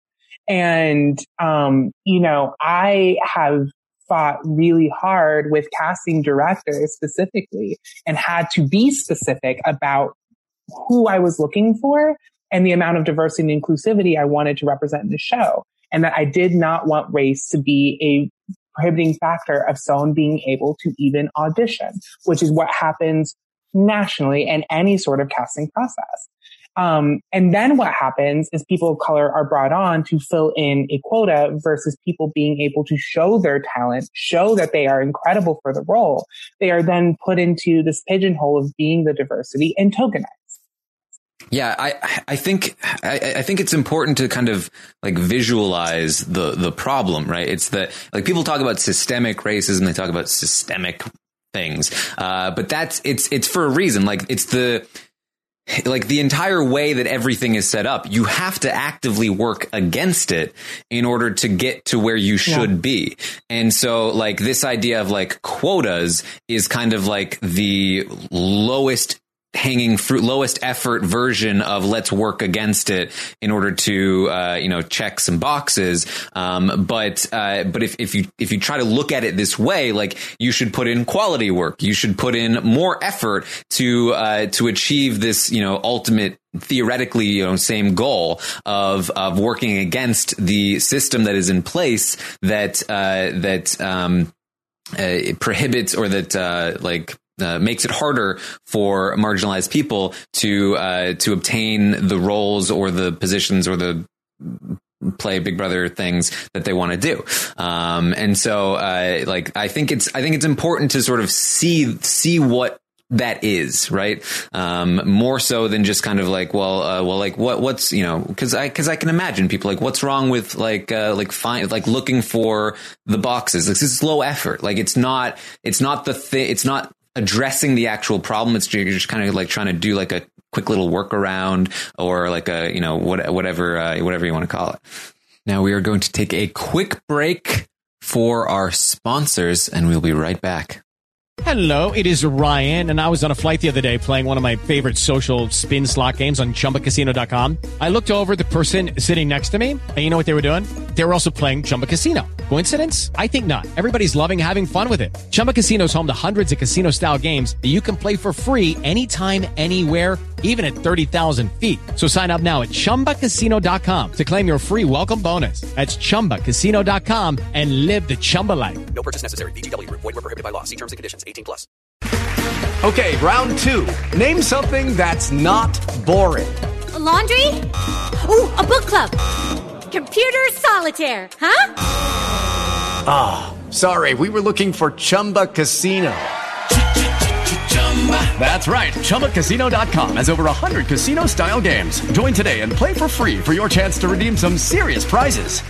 And, um, you know, I have fought really hard with casting directors specifically and had to be specific about who I was looking for and the amount of diversity and inclusivity I wanted to represent in the show. And that I did not want race to be a prohibiting factor of someone being able to even audition, which is what happens nationally in any sort of casting process. Um, and then what happens is people of color are brought on to fill in a quota versus people being able to show their talent, show that they are incredible for the role. They are then put into this pigeonhole of being the diversity and tokenized. Yeah, I, I think, I, I think it's important to kind of like visualize the, the problem, right? It's that like people talk about systemic racism, they talk about systemic things. Uh, but that's, it's, it's for a reason. Like it's the, like the entire way that everything is set up, you have to actively work against it in order to get to where you should yeah. be. And so like this idea of like quotas is kind of like the lowest hanging fruit, lowest effort version of let's work against it in order to, uh, you know, check some boxes. Um, but, uh, but if, if you, if you try to look at it this way, like you should put in quality work, you should put in more effort to, uh, to achieve this, you know, ultimate, theoretically, you know, same goal of, of working against the system that is in place that, uh, that, um, uh, it prohibits or that, uh, like, Uh, makes it harder for marginalized people to uh, to obtain the roles or the positions or the play Big Brother things that they want to do. Um, and so, uh, like, I think it's I think it's important to sort of see see what that is, right? Um, more so than just kind of like, well, uh, well, like what, what's, you know, cause I, cause I can imagine people like, what's wrong with like, uh, like fine, like looking for the boxes. Like, this is low effort. Like, it's not, it's not the thing. It's not addressing the actual problem. It's you're just kind of like trying to do like a quick little workaround or like a, you know, what, whatever, uh, whatever you want to call it. Now we are going to take a quick break for our sponsors and we'll be right back. Hello, it is Ryan, and I was on a flight the other day playing one of my favorite social spin slot games on Chumba Casino dot com. I looked over at the person sitting next to me, and you know what they were doing? They were also playing Chumba Casino. Coincidence? I think not. Everybody's loving having fun with it. Chumba Casino is home to hundreds of casino-style games that you can play for free anytime, anywhere, even at thirty thousand feet. So sign up now at Chumba Casino dot com to claim your free welcome bonus. That's Chumba Casino dot com and live the Chumba life. No purchase necessary. V G W. Void where prohibited by law. See terms and conditions. eighteen plus. Okay, round two. Name something that's not boring. A laundry? Ooh, a book club. Computer solitaire, huh? Ah, oh, sorry. We were looking for Chumba Casino. That's right. Chumba Casino dot com has over one hundred casino-style games. Join today and play for free for your chance to redeem some serious prizes.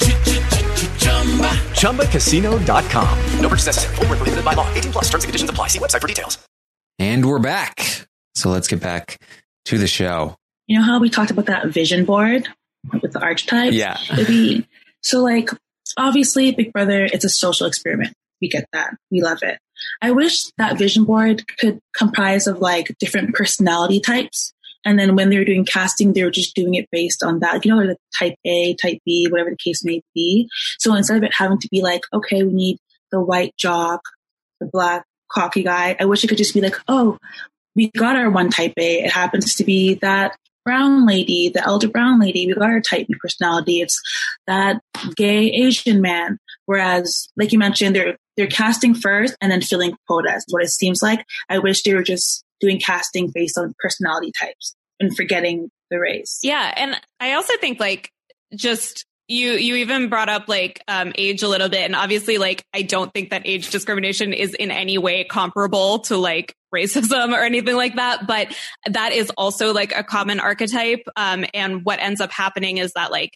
Chumba Casino dot com. No purchase necessary. Void where prohibited by law. eighteen plus. Terms and conditions apply. See website for details. And we're back. So let's get back to the show. You know how we talked about that vision board with the archetypes? Yeah. Maybe, so like, obviously Big Brother, it's a social experiment. We get that. We love it. I wish that vision board could comprise of like different personality types. And then when they were doing casting, they were just doing it based on that, you know, like type A, type B, whatever the case may be. So instead of it having to be like, okay, we need the white jock, the black cocky guy, I wish it could just be like, oh, we got our one type A. It happens to be that brown lady, the elder brown lady. We got our type B personality. It's that gay Asian man. Whereas, like you mentioned, they're they're casting first and then filling quotas. What it seems like. I wish they were just doing casting based on personality types and forgetting the race. Yeah, and I also think like just you you even brought up like um, age a little bit, and obviously like I don't think that age discrimination is in any way comparable to like racism or anything like that, but that is also like a common archetype. Um, and what ends up happening is that like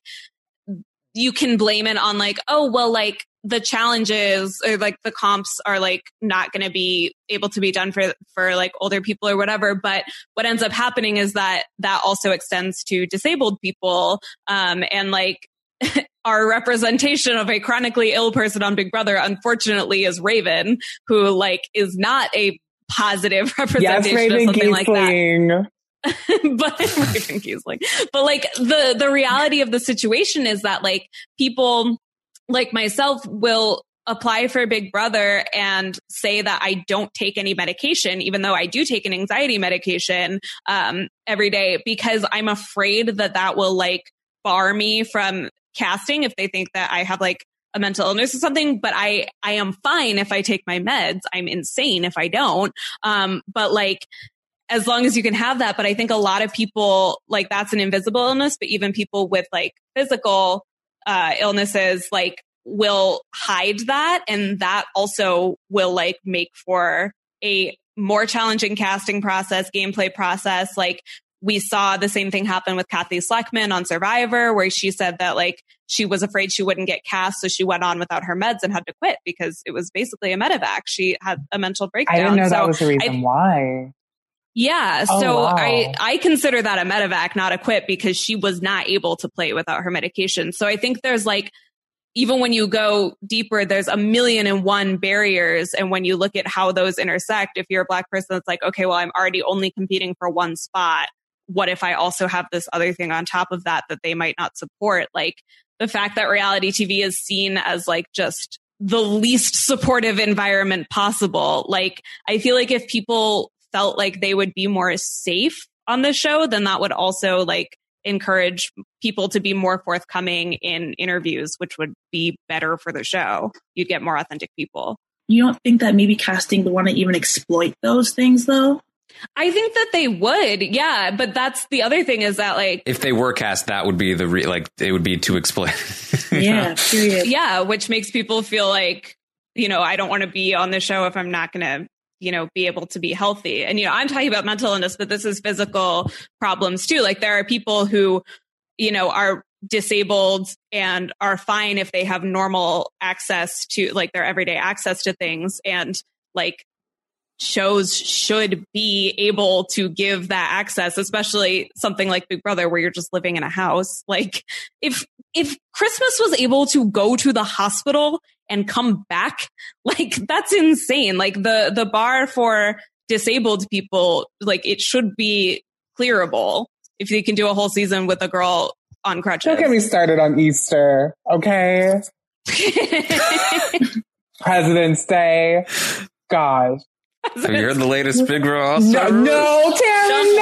you can blame it on like, oh, well, like the challenges or like the comps are like not going to be able to be done for, for like older people or whatever. But what ends up happening is that that also extends to disabled people. Um, and like our representation of a chronically ill person on Big Brother, unfortunately, is Raven, who like is not a positive representation yes, of something Kiesling. like that. but Raven Kiesling. But like the the reality of the situation is that like people like myself will apply for Big Brother and say that I don't take any medication, even though I do take an anxiety medication um, every day, because I'm afraid that that will like bar me from casting if they think that I have like a mental illness or something. But I I am fine if I take my meds. I'm insane if I don't. Um, but like, as long as you can have that. But I think a lot of people, like, that's an invisible illness, but even people with like physical uh, illnesses, like, will hide that. And that also will like make for a more challenging casting process, gameplay process. Like, we saw the same thing happen with Kathy Sleckman on Survivor, where she said that like she was afraid she wouldn't get cast. So she went on without her meds and had to quit because it was basically a medevac. She had a mental breakdown. I didn't know so that was the reason I, why. Yeah. Oh, So wow. I, I consider that a medevac, not a quit, because she was not able to play without her medication. So I think there's like, even when you go deeper, there's a million and one barriers. And when you look at how those intersect, if you're a Black person, it's like, okay, well, I'm already only competing for one spot. What if I also have this other thing on top of that that they might not support? Like the fact that reality T V is seen as like just the least supportive environment possible. Like, I feel like if people felt like they would be more safe on the show, then that would also like encourage people to be more forthcoming in interviews, which would be better for the show. You'd get more authentic people. You don't think that maybe casting would want to even exploit those things though? I think that they would, yeah. But that's the other thing is that like, if they were cast, that would be the re- like it would be to exploit. Yeah, period. Yeah, which makes people feel like, you know, I don't want to be on the show if I'm not going to, you know, be able to be healthy. And, you know, I'm talking about mental illness, but this is physical problems too. Like there are people who, you know, are disabled and are fine if they have normal access to like their everyday access to things. And like shows should be able to give that access, especially something like Big Brother where you're just living in a house. Like if, if Christmas was able to go to the hospital and come back, like that's insane. Like the, the bar for disabled people, like it should be clearable if they can do a whole season with a girl on crutches. Don't get me started on Easter, okay? President's Day. God. Have you heard the latest Big Brother All No, Star? no, Taryn,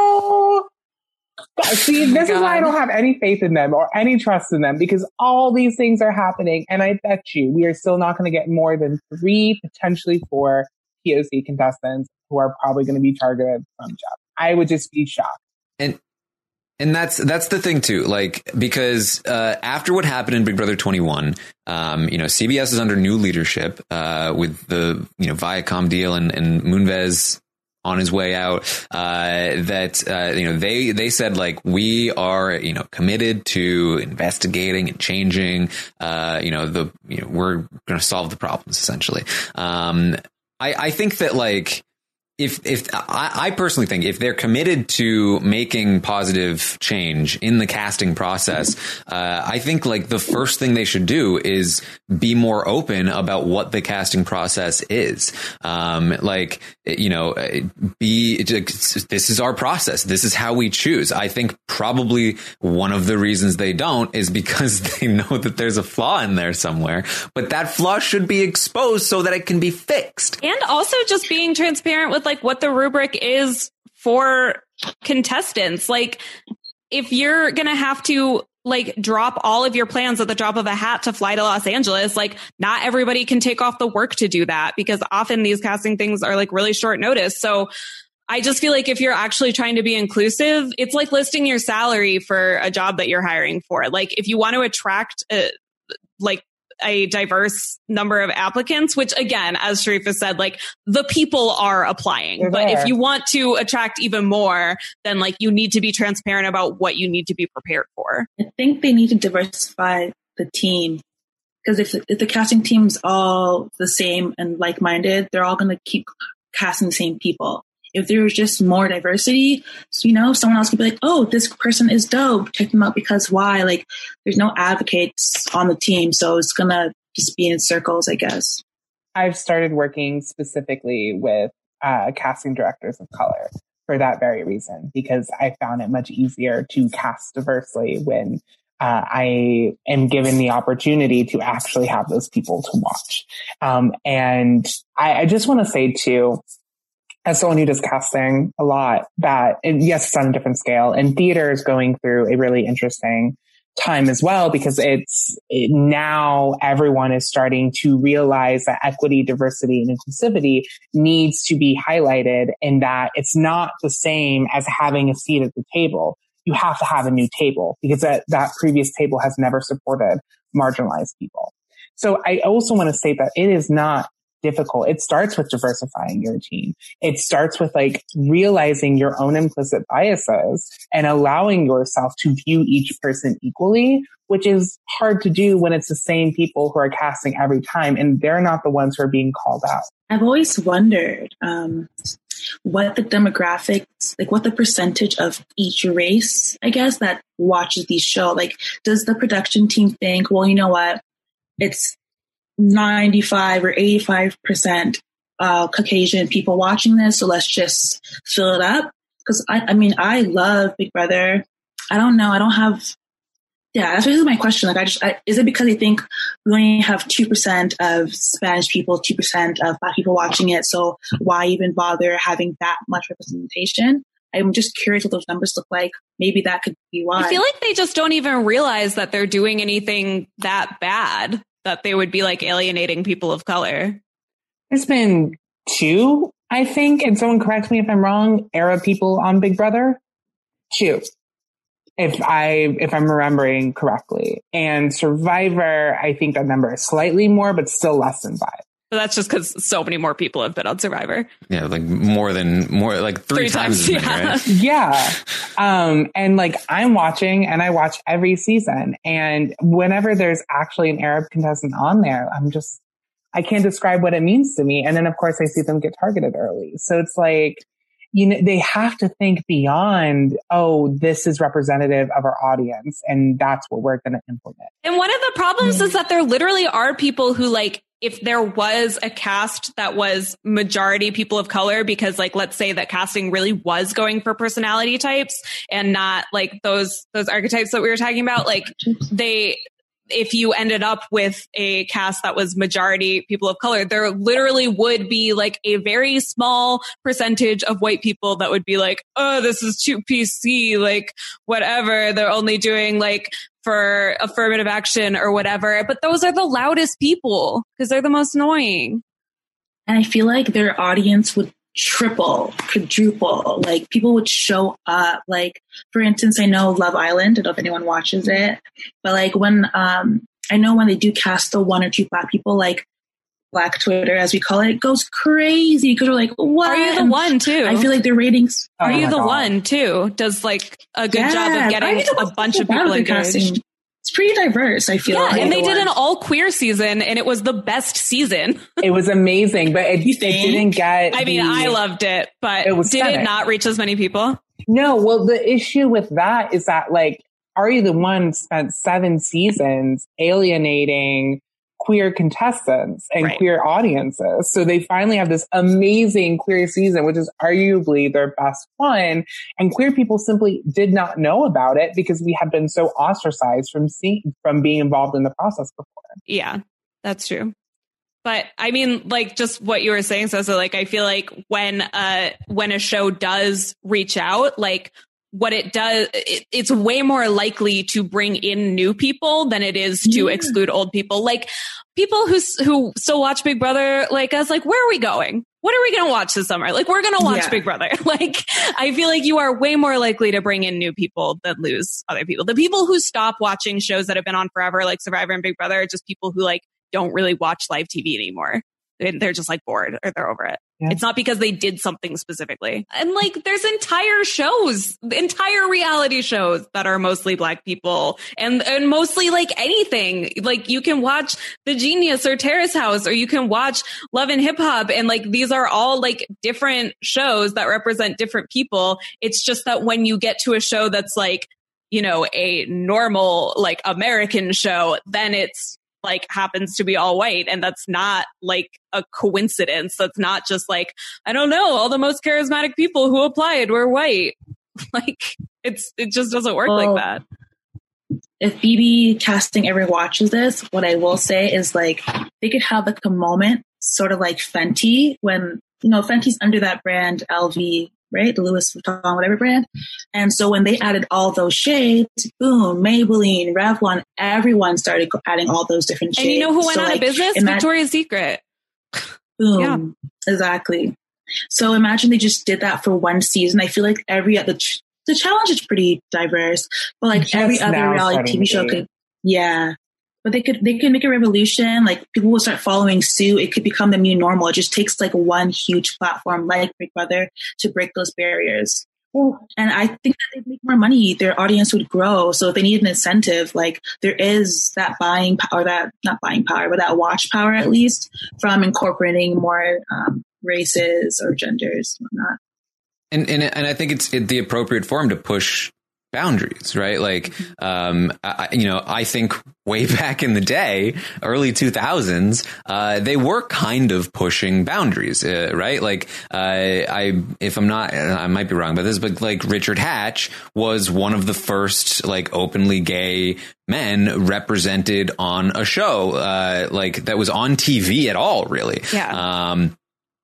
no. God, see, this God. is why I don't have any faith in them or any trust in them, because all these things are happening. And I bet you we are still not going to get more than three, potentially four P O C contestants who are probably going to be targeted from Jeff. I would just be shocked. And And that's that's the thing, too, like, because uh, after what happened in Big Brother twenty-one, um, you know, C B S is under new leadership uh, with the, you know, Viacom deal and, and Moonves on his way out, uh, that, uh, you know, they they said, like, we are, you know, committed to investigating and changing, uh, you know, the, you know, we're going to solve the problems, essentially. Um, I, I think that, like, If if I, I personally think if they're committed to making positive change in the casting process, uh, I think like the first thing they should do is be more open about what the casting process is. Um, like, you know, be this is our process. This is how we choose. I think probably one of the reasons they don't is because they know that there's a flaw in there somewhere. But that flaw should be exposed so that it can be fixed. And also just being transparent with like what the rubric is for contestants. Like if you're going to have to like drop all of your plans at the drop of a hat to fly to Los Angeles, like not everybody can take off the work to do that because often these casting things are like really short notice. So I just feel like if you're actually trying to be inclusive, it's like listing your salary for a job that you're hiring for. Like if you want to attract a, like a diverse number of applicants, which again, as Sharif has said, like the people are applying. They're but there. if you want to attract even more, then like you need to be transparent about what you need to be prepared for. I think they need to diversify the team because if, if the casting team's all the same and like-minded, they're all going to keep casting the same people. If there was just more diversity, so, you know, someone else could be like, oh, this person is dope. Check them out because why? Like, there's no advocates on the team. So it's going to just be in circles, I guess. I've started working specifically with uh, casting directors of color for that very reason, because I found it much easier to cast diversely when uh, I am given the opportunity to actually have those people to watch. Um, and I, I just want to say, too, as someone who does casting a lot, that, and yes, it's on a different scale, and theater is going through a really interesting time as well, because it's it, now everyone is starting to realize that equity, diversity, and inclusivity needs to be highlighted, and that it's not the same as having a seat at the table. You have to have a new table because that, that previous table has never supported marginalized people. So I also want to say that it is not difficult. It starts with diversifying your team. It starts with like realizing your own implicit biases and allowing yourself to view each person equally, which is hard to do when it's the same people who are casting every time and they're not the ones who are being called out. I've always wondered, um, what the demographics, like what the percentage of each race, I guess, that watches these shows. Like, does the production team think, well, you know what, it's ninety-five or eighty-five percent uh, Caucasian people watching this, so let's just fill it up? Because I, I mean, I love Big Brother. I don't know. I don't have. Yeah, that's really my question. Like, I just I, is it because I think we only have two percent of Spanish people, two percent of Black people watching it? So why even bother having that much representation? I'm just curious what those numbers look like. Maybe that could be why. I feel like they just don't even realize that they're doing anything that bad, that they would be like alienating people of color. There's been two, I think, and someone correct me if I'm wrong, Arab people on Big Brother. Two. If I, if I'm remembering correctly. And Survivor, I think that number is slightly more, but still less than five. But that's just because so many more people have been on Survivor. Yeah, like more than, more like three, three times, times as many, yeah. right? Yeah. Um, and like I'm watching and I watch every season. And whenever there's actually an Arab contestant on there, I'm just, I can't describe what it means to me. And then of course I see them get targeted early. So it's like, you know, they have to think beyond, oh, this is representative of our audience. And that's what we're going to implement. And one of the problems mm-hmm. is that there literally are people who, like, if there was a cast that was majority people of color, because like, let's say that casting really was going for personality types and not like those, those archetypes that we were talking about, like they, if you ended up with a cast that was majority people of color, there literally would be like a very small percentage of white people that would be like, oh, this is too P C, like whatever. They're only doing like for affirmative action or whatever. But those are the loudest people because they're the most annoying. And I feel like their audience would triple, quadruple, like people would show up. Like, for instance, I know Love Island, I don't know if anyone watches it, but like when, um, I know when they do cast the one or two Black people, like Black Twitter, as we call it, it goes crazy because we're like, what? Are you the one too? I feel like their ratings. Are oh you the God. one too? Does like a good yeah, job of getting a bunch of people engaged. Casting. It's pretty diverse, I feel yeah, like. And they did an all queer season and it was the best season. It was amazing, but it, it didn't get. I mean, the, I loved it, but it was did stunning. It not reach as many people? No, well, the issue with that is that, like, Are You the One spent seven seasons alienating queer contestants and right. queer audiences. So they finally have this amazing queer season, which is arguably their best one. And queer people simply did not know about it because we had been so ostracized from seeing, from being involved in the process before. Yeah, that's true. But I mean, like just what you were saying, so, so like, I feel like when, uh, when a show does reach out, like what it does, it, it's way more likely to bring in new people than it is to yeah. exclude old people. Like people who, who still watch Big Brother, like us, like, where are we going? What are we going to watch this summer? Like, we're going to watch yeah. Big Brother. Like, I feel like you are way more likely to bring in new people than lose other people. The people who stop watching shows that have been on forever, like Survivor and Big Brother, are just people who like don't really watch live T V anymore. They're just like bored or they're over it. Yeah. It's not because they did something specifically. And like, there's entire shows, entire reality shows that are mostly Black people and, and mostly like anything. Like you can watch The Genius or Terrace House, or you can watch Love and Hip Hop. And like, these are all like different shows that represent different people. It's just that when you get to a show that's like, you know, a normal, like American show, then it's like happens to be all white. And that's not like a coincidence. That's not just like, I don't know, all the most charismatic people who applied were white. Like it's, it just doesn't work well, like that. If B B casting ever watches this, what I will say is like, they could have like a moment sort of like Fenty when, you know, Fenty's under that brand L V, right? The Louis Vuitton, whatever brand. And so when they added all those shades, boom, Maybelline, Revlon, everyone started adding all those different shades. And you know who went so, out like, of business? Imagine, Victoria's Secret. Boom. Yeah. Exactly. So imagine they just did that for one season. I feel like every other, the challenge is pretty diverse, but like just every other reality T V show could, yeah. But they could, they could make a revolution. Like people will start following suit. It could become the new normal. It just takes like one huge platform like Big Brother to break those barriers. Ooh. And I think that they'd make more money. Their audience would grow. So if they need an incentive, like there is that buying power, that not buying power, but that watch power at least from incorporating more um, races or genders and whatnot. And, and and I think it's the appropriate forum to push boundaries, right? Like, um, I, you know, I think way back in the day, early two thousands, uh, they were kind of pushing boundaries, uh, right? Like, uh, I, if I'm not, I might be wrong about this, but like Richard Hatch was one of the first like openly gay men represented on a show, uh, like that was on T V at all, really. Yeah. Um,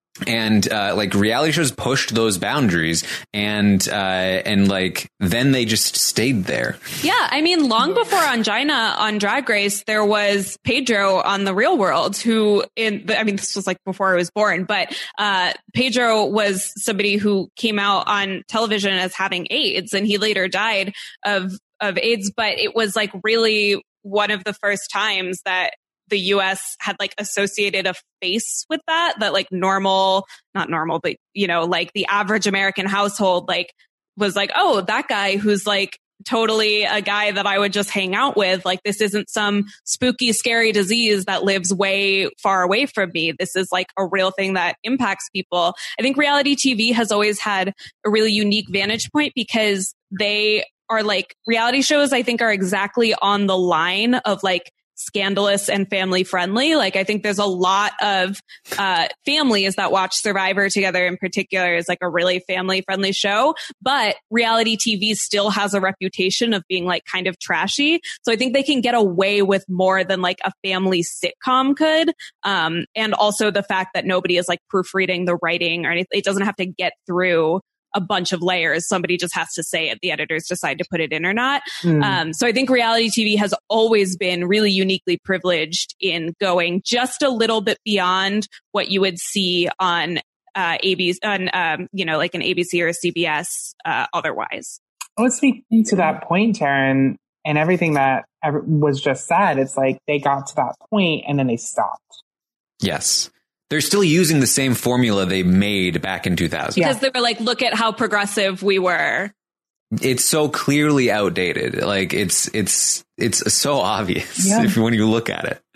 And uh, like reality shows pushed those boundaries, and uh, and like then they just stayed there. Yeah, I mean, long before Angina on Drag Race, there was Pedro on The Real World, who in the, I mean, this was like before I was born, but uh, Pedro was somebody who came out on television as having AIDS, and he later died of of AIDS. But it was like really one of the first times that the U S had like associated a face with that, that like normal, not normal, but you know, like the average American household, like was like, oh, that guy who's like totally a guy that I would just hang out with. Like, this isn't some spooky, scary disease that lives way far away from me. This is like a real thing that impacts people. I think reality T V has always had a really unique vantage point because they are like reality shows, I think, are exactly on the line of like scandalous and family friendly. Like, I think there's a lot of uh, families that watch Survivor together in particular is like a really family friendly show, but reality T V still has a reputation of being like kind of trashy. So I think they can get away with more than like a family sitcom could. Um, and also the fact that nobody is like proofreading the writing or anything. It doesn't have to get through a bunch of layers. Somebody just has to say it. The editors decide to put it in or not. Mm. Um, so I think reality T V has always been really uniquely privileged in going just a little bit beyond what you would see on uh, A B C, on um, you know, like an A B C or a C B S uh, otherwise. I would speak to that point, Taryn, and everything that was just said. It's like they got to that point and then they stopped. Yes. They're still using the same formula they made back in two thousand. Because they were like, look at how progressive we were. It's so clearly outdated. Like it's it's it's so obvious yeah. if when you look at it.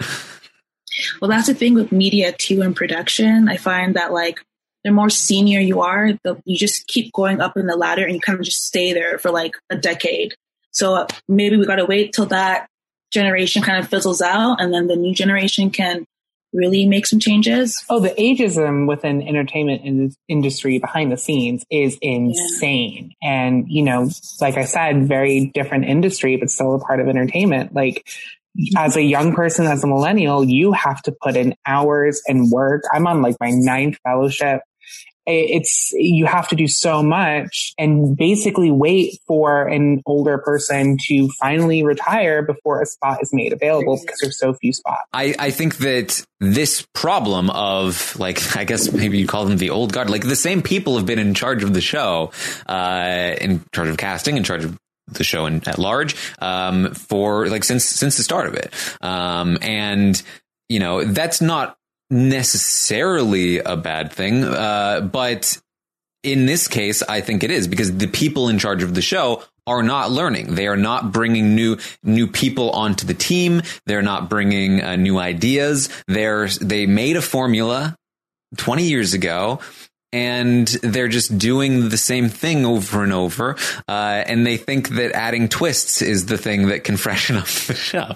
Well, that's the thing with media too and production. I find that like the more senior you are, the, you just keep going up in the ladder and you kind of just stay there for like a decade. So uh, maybe we got to wait till that generation kind of fizzles out and then the new generation can really make some changes. Oh, the ageism within entertainment in- industry behind the scenes is insane. Yeah. And, you know, like I said, very different industry, but still a part of entertainment. Like as a young person, as a millennial, you have to put in hours and work. I'm on like my ninth fellowship. It's, you have to do so much and basically wait for an older person to finally retire before a spot is made available because there's so few spots. I, I think that this problem of like, I guess maybe you call them the old guard, like the same people have been in charge of the show, uh, in charge of casting, in charge of the show in, at large, um, for like since, since the start of it. Um, and, you know, that's not necessarily a bad thing, uh, but in this case, I think it is because the people in charge of the show are not learning. They are not bringing new new people onto the team. They're not bringing uh, new ideas. They're they made a formula twenty years ago. And they're just doing the same thing over and over. Uh, and they think that adding twists is the thing that can freshen up the show.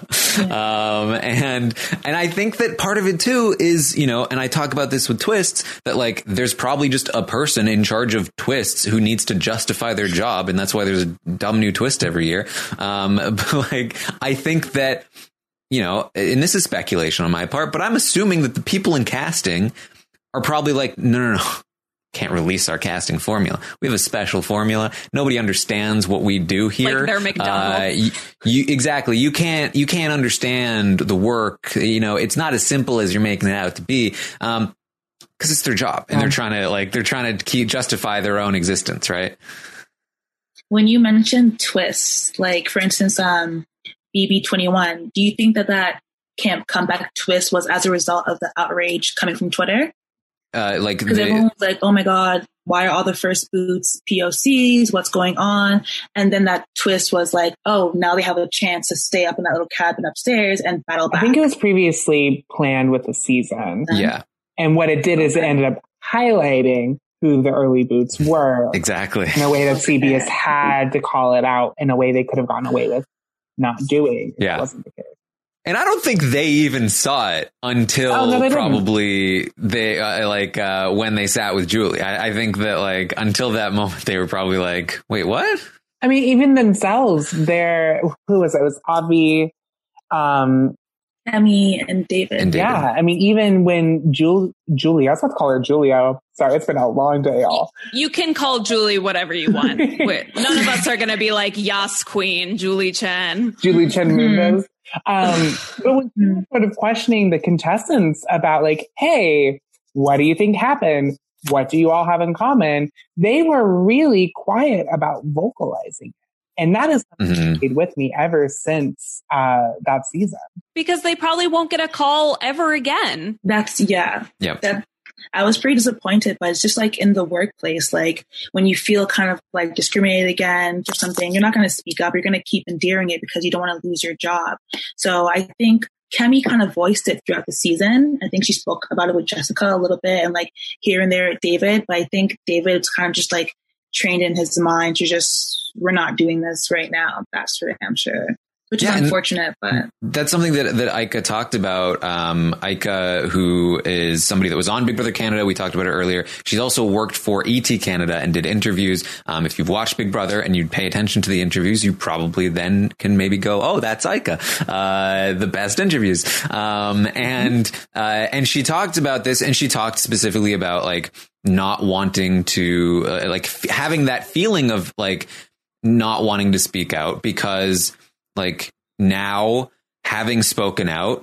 Um, and, and I think that part of it too is, you know, and I talk about this with twists, that like, there's probably just a person in charge of twists who needs to justify their job. And that's why there's a dumb new twist every year. Um, but like, I think that, you know, and this is speculation on my part, but I'm assuming that the people in casting are probably like, no, no, no. Can't release our casting formula. We have a special formula. Nobody understands what we do here. Like they're McDonald's. Uh, you, you, exactly. You can't, you can't understand the work. You know, it's not as simple as you're making it out to be. Um, cause it's their job and yeah. they're trying to like, they're trying to keep, justify their own existence. Right. When you mentioned twists, like for instance, um, B B twenty-one, do you think that that camp comeback twist was as a result of the outrage coming from Twitter? Uh, like because everyone was like, oh my God, why are all the first boots P O Cs? What's going on? And then that twist was like, oh, now they have a chance to stay up in that little cabin upstairs and battle back. I think it was previously planned with the season. Yeah. And what it did is it ended up highlighting who the early boots were. Exactly. In a way that C B S had to call it out in a way they could have gotten away with not doing. If Yeah. It wasn't the case. And I don't think they even saw it until Oh, no, they probably they uh, like uh, when they sat with Julie. I, I think that like until that moment, they were probably like, wait, what? I mean, even themselves, they're, who was it? It was Avi, um, Emmy and David. And David. Yeah. I mean, even when Jul- Julie, I was about to call her Julio. Sorry, it's been a long day, y'all. You can call Julie whatever you want. We're, none of us are going to be like Yas Queen, Julie Chen. Julie Chen Mundez. Um, but when you were sort of questioning the contestants about like, hey, what do you think happened? What do you all have in common? They were really quiet about vocalizing it. And that has Mm-hmm. stayed with me ever since uh, that season. Because they probably won't get a call ever again. That's, yeah. Yep. That, I was pretty disappointed, but it's just like in the workplace, like when you feel kind of like discriminated against or something, you're not going to speak up. You're going to keep endearing it because you don't want to lose your job. So I think Kemi kind of voiced it throughout the season. I think she spoke about it with Jessica a little bit and like here and there at David. But I think David's kind of just like trained in his mind to just, we're not doing this right now. That's for damn sure. Which Yeah, is and unfortunate, but that's something that, that Ika talked about. Um, Ika, who is somebody that was on Big Brother Canada. We talked about her earlier. She's also worked for E T Canada and did interviews. Um, if you've watched Big Brother and you pay attention to the interviews, you probably then can maybe go, oh, that's Ika, uh, the best interviews. Um, and, uh, and she talked about this and she talked specifically about like not wanting to, uh, like f- having that feeling of like not wanting to speak out because like now having spoken out,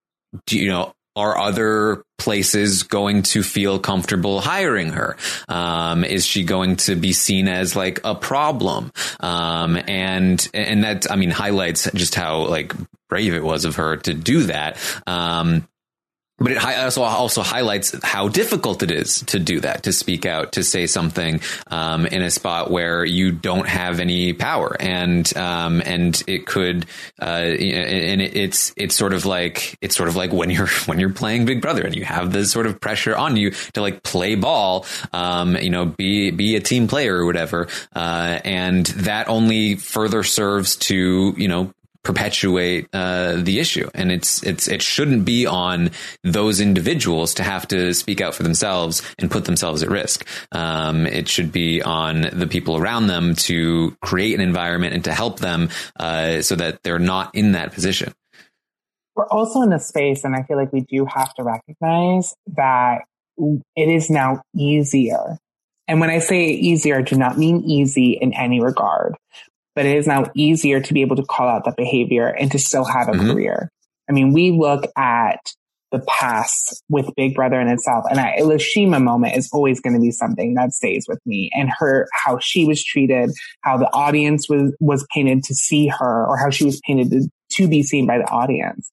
do you know, are other places going to feel comfortable hiring her? Um, is she going to be seen as like a problem? Um, and, and that, I mean, highlights just how like brave it was of her to do that. Um, But it hi- also also highlights how difficult it is to do that, to speak out, to say something um, in a spot where you don't have any power, and um, and it could, uh, and it, it's it's sort of like it's sort of like when you're when you're playing Big Brother and you have this sort of pressure on you to like play ball, um, you know, be be a team player or whatever, uh, and that only further serves to, you know, perpetuate uh, the issue. And it's it's it shouldn't be on those individuals to have to speak out for themselves and put themselves at risk. Um, it should be on the people around them to create an environment and to help them uh, so that they're not in that position. We're also in a space, and I feel like we do have to recognize that it is now easier. And when I say easier, I do not mean easy in any regard. But it is now easier to be able to call out that behavior and to still have a mm-hmm. career. I mean, we look at the past with Big Brother in itself, and I, the Shima moment is always going to be something that stays with me. And her, how she was treated, how the audience was was painted to see her, or how she was painted to, to be seen by the audience.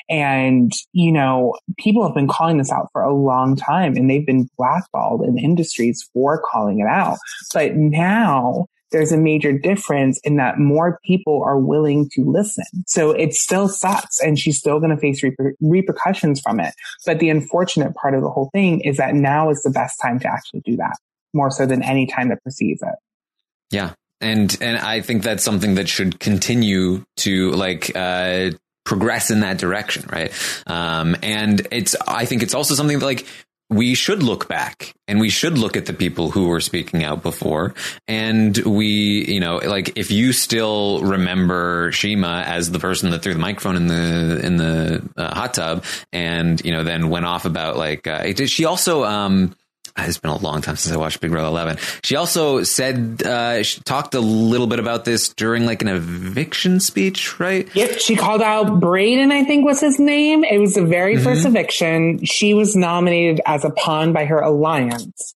And you know, people have been calling this out for a long time, and they've been blackballed in industries for calling it out. But now there's a major difference in that more people are willing to listen. So it still sucks, and she's still going to face reper- repercussions from it. But the unfortunate part of the whole thing is that now is the best time to actually do that, more so than any time that precedes it. Yeah. And, and I think that's something that should continue to like, uh, progress in that direction. Right. Um, and it's, I think it's also something that like, we should look back and we should look at the people who were speaking out before. And we, you know, like if you still remember Shima as the person that threw the microphone in the, in the uh, hot tub and, you know, then went off about like, uh, she also, um, it's been a long time since I watched Big Brother eleven. She also said, uh, she talked a little bit about this during like an eviction speech, right? Yep. She called out Braden, I think was his name. It was the very mm-hmm. first eviction. She was nominated as a pawn by her alliance.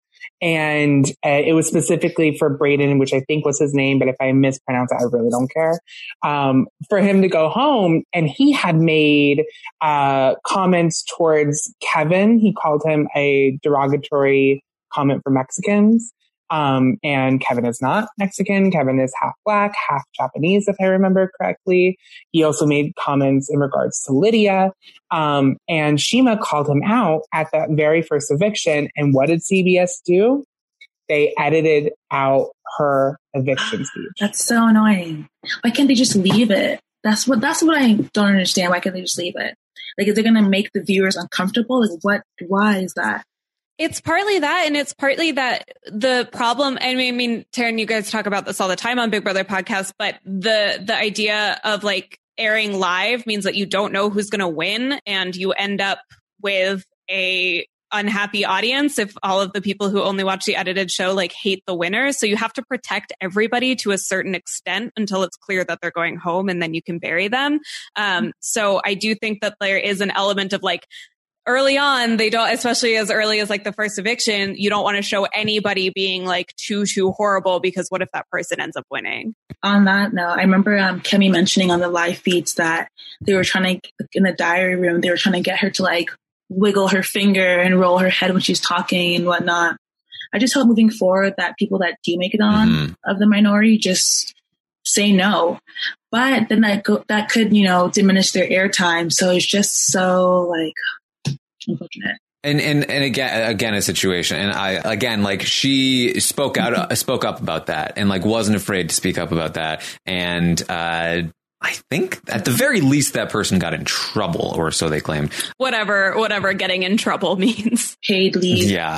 And uh, it was specifically for Braden, which I think was his name. But if I mispronounce it, I really don't care. Um, for him to go home. And he had made uh, comments towards Kevin. He called him a derogatory comment for Mexicans. Um, and Kevin is not Mexican. Kevin is half Black, half Japanese, if I remember correctly. He also made comments in regards to Lydia. Um, and Shima called him out at that very first eviction. And what did C B S do? They edited out her eviction speech. That's so annoying. Why can't they just leave it? That's what, that's what I don't understand. Why can't they just leave it? Like, if they're going to make the viewers uncomfortable, like what, why is that? It's partly that, and it's partly that the problem, I mean, I mean, Taryn, you guys talk about this all the time on Big Brother podcast, but the the idea of like airing live means that you don't know who's going to win, and you end up with a unhappy audience if all of the people who only watch the edited show like hate the winners. So you have to protect everybody to a certain extent until it's clear that they're going home, and then you can bury them. Um, so I do think that there is an element of like, early on, they don't, especially as early as like the first eviction, you don't want to show anybody being like too, too horrible, because what if that person ends up winning? On that note, I remember um, Kemi mentioning on the live feeds that they were trying to, in the diary room, they were trying to get her to like wiggle her finger and roll her head when she's talking and whatnot. I just hope moving forward that people that do make it on mm-hmm. of the minority just say no. But then that go, that could, you know, diminish their airtime. So it's just so like, unfortunate. And, and, and again, again, a situation. And I, again, like she spoke out, uh, spoke up about that and like wasn't afraid to speak up about that. And, uh, I think at the very least that person got in trouble, or so they claimed. Whatever, whatever getting in trouble means. Paid leave. Yeah.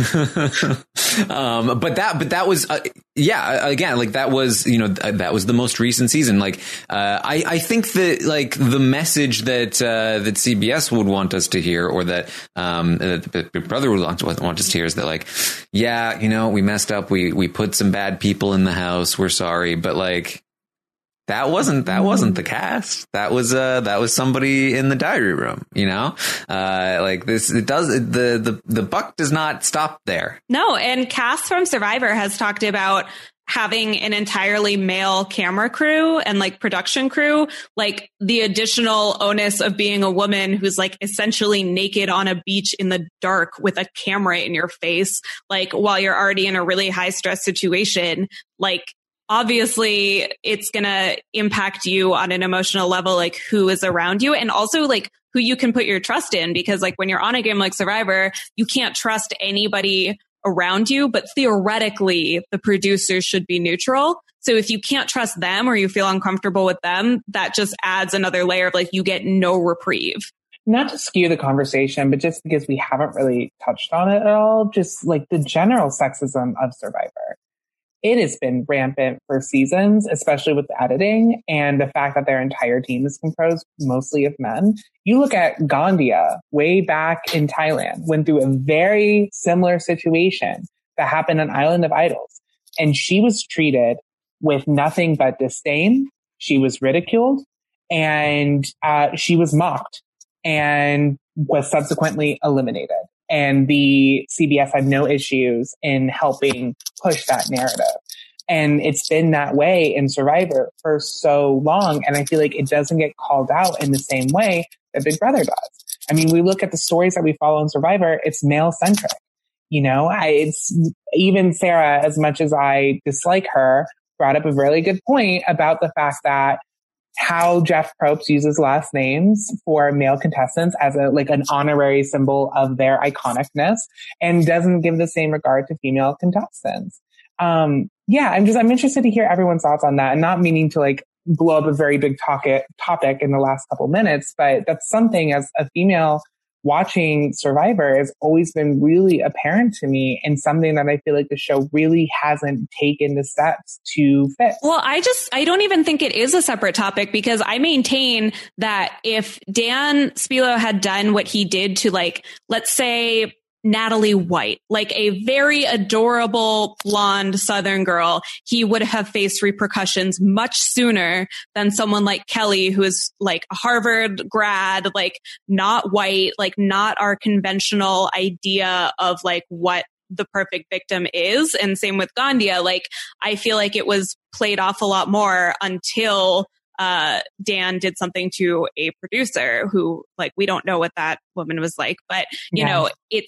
um, but that, but that was, uh, yeah, again, like that was, you know, th- that was the most recent season. Like, uh, I, I think that like the message that, uh, that C B S would want us to hear, or that, um, that Big Brother would want, want us to hear, is that like, yeah, you know, we messed up. We, we put some bad people in the house. We're sorry. But like, That wasn't that wasn't the cast. That was uh that was somebody in the diary room, you know? Uh like this it does the the the buck does not stop there. No, and Cass from Survivor has talked about having an entirely male camera crew and like production crew, like the additional onus of being a woman who's like essentially naked on a beach in the dark with a camera in your face, like while you're already in a really high stress situation, like obviously it's going to impact you on an emotional level, like who is around you, and also like who you can put your trust in, because like when you're on a game like Survivor, you can't trust anybody around you, but theoretically the producers should be neutral. So if you can't trust them or you feel uncomfortable with them, that just adds another layer of like, you get no reprieve. Not to skew the conversation, but just because we haven't really touched on it at all, just like the general sexism of Survivor. It has been rampant for seasons, especially with the editing and the fact that their entire team is composed mostly of men. You look at Gandia way back in Thailand, went through a very similar situation that happened on Island of Idols. And she was treated with nothing but disdain. She was ridiculed and uh, she was mocked and was subsequently eliminated. And the C B S had no issues in helping push that narrative. And it's been that way in Survivor for so long. And I feel like it doesn't get called out in the same way that Big Brother does. I mean, we look at the stories that we follow in Survivor, it's male centric. You know, I, it's even Sarah, as much as I dislike her, brought up a really good point about the fact that how Jeff Probst uses last names for male contestants as a like an honorary symbol of their iconicness, and doesn't give the same regard to female contestants. Um, yeah, I'm just I'm interested to hear everyone's thoughts on that, and not meaning to like blow up a very big topic topic in the last couple minutes, but that's something as a female watching Survivor has always been really apparent to me, and something that I feel like the show really hasn't taken the steps to fix. Well, I just, I don't even think it is a separate topic, because I maintain that if Dan Spilo had done what he did to, like, let's say Natalie White, like a very adorable blonde Southern girl, he would have faced repercussions much sooner than someone like Kelly, who is like a Harvard grad, like not white, like not our conventional idea of like what the perfect victim is. And same with Gandia. Like, I feel like it was played off a lot more until uh, Dan did something to a producer who, like, we don't know what that woman was like, but you yeah. know, it's,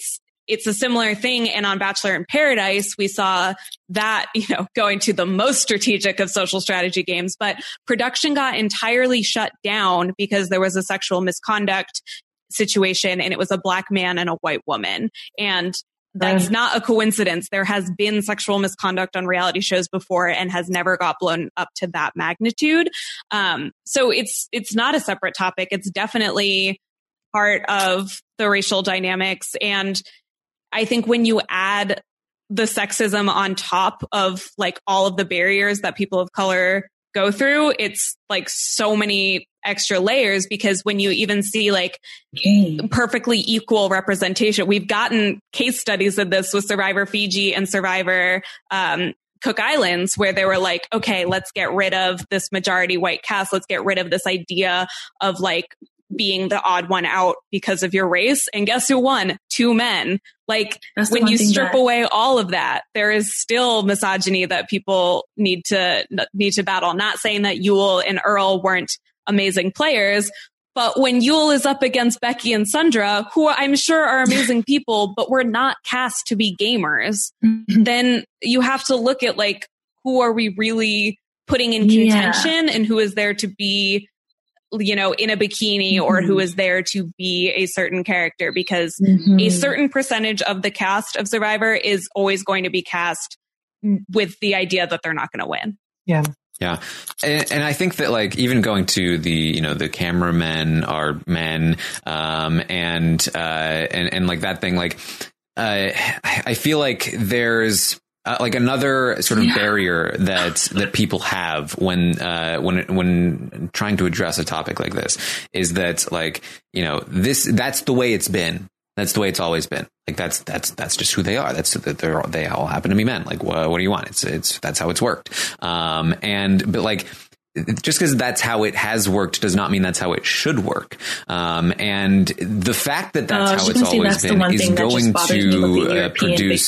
it's a similar thing. And on Bachelor in Paradise, we saw that, you know, going to the most strategic of social strategy games, but production got entirely shut down because there was a sexual misconduct situation and it was a black man and a white woman. And that's um, not a coincidence. There has been sexual misconduct on reality shows before and has never got blown up to that magnitude. Um, so it's, it's not a separate topic. It's definitely part of the racial dynamics. And I think when you add the sexism on top of like all of the barriers that people of color go through, it's like so many extra layers, because when you even see like okay. perfectly equal representation, we've gotten case studies of this with Survivor Fiji and Survivor um, Cook Islands, where they were like, okay, let's get rid of this majority white cast. Let's get rid of this idea of like being the odd one out because of your race. And guess who won? Two men. Like when you strip that- away all of that, there is still misogyny that people need to need to battle. Not saying that Yul and Earl weren't amazing players, but when Yul is up against Becky and Sundra, who I'm sure are amazing people, but were not cast to be gamers, mm-hmm. then you have to look at like, who are we really putting in contention yeah. and who is there to be, you know, in a bikini, mm-hmm. or who is there to be a certain character, because mm-hmm. a certain percentage of the cast of Survivor is always going to be cast with the idea that they're not going to win. Yeah. Yeah. And, and I think that like even going to the, you know, the cameramen are men, um, and, uh, and, and like that thing, like, uh, I feel like there's, Uh, like another sort of yeah. barrier that that people have when uh, when when trying to address a topic like this is that, like, you know, this that's the way it's been. That's the way it's always been. Like that's that's that's just who they are. That's that they're they all happen to be men. Like what, what do you want? It's it's that's how it's worked. Um, and but like. Just because that's how it has worked does not mean that's how it should work. Um, and the fact that that's uh, how it's always been is going to uh, produce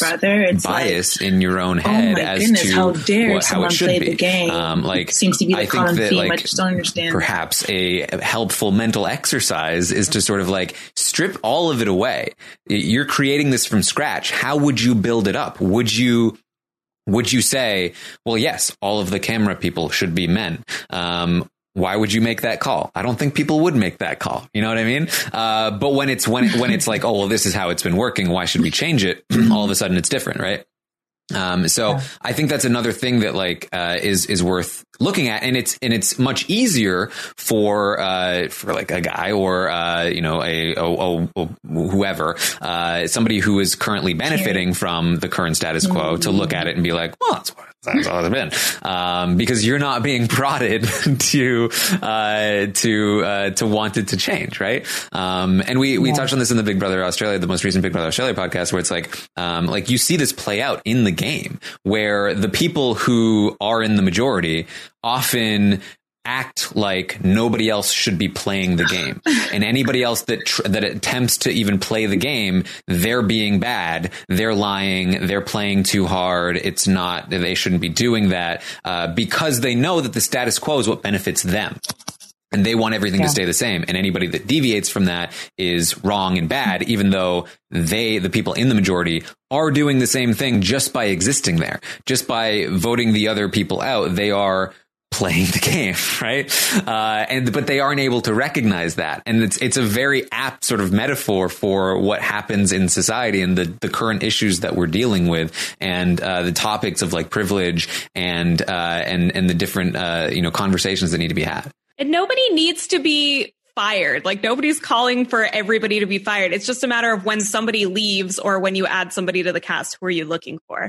bias like, in your own head oh as goodness, to how, dare what, how it should be. The game. Um, like, seems to be the I think that theme. Like, I just don't understand perhaps that. A helpful mental exercise is to sort of like strip all of it away. You're creating this from scratch. How would you build it up? Would you Would you say, well, yes, all of the camera people should be men? Um, why would you make that call? I don't think people would make that call. You know what I mean? Uh, but when it's when when it's like, oh, well, this is how it's been working. Why should we change it? All of a sudden, it's different, right? Um, so yeah. I think that's another thing that like uh, is is worth looking at, and it's and it's much easier for uh, for like a guy or uh, you know a, a, a whoever uh, somebody who is currently benefiting from the current status quo mm-hmm. to look at it and be like, well, that's what. That's all it's been, um, because you're not being prodded to uh, to uh, to want it to change, right? Um, and we we yeah. touched on this in the Big Brother Australia, the most recent Big Brother Australia podcast, where it's like um, like you see this play out in the game, where the people who are in the majority often act like nobody else should be playing the game, and anybody else that tr- that attempts to even play the game, they're being bad, they're lying, they're playing too hard. It's not, they shouldn't be doing that, uh, because they know that the status quo is what benefits them. And they want everything yeah. to stay the same. And anybody that deviates from that is wrong and bad, even though they, the people in the majority, are doing the same thing just by existing there. Just by voting the other people out, they are playing the game, right? Uh, and but they aren't able to recognize that, and it's it's a very apt sort of metaphor for what happens in society and the the current issues that we're dealing with, and uh, the topics of like privilege and uh, and and the different uh, you know conversations that need to be had. And nobody needs to be fired. Like nobody's calling for everybody to be fired. It's just a matter of when somebody leaves or when you add somebody to the cast. Who are you looking for?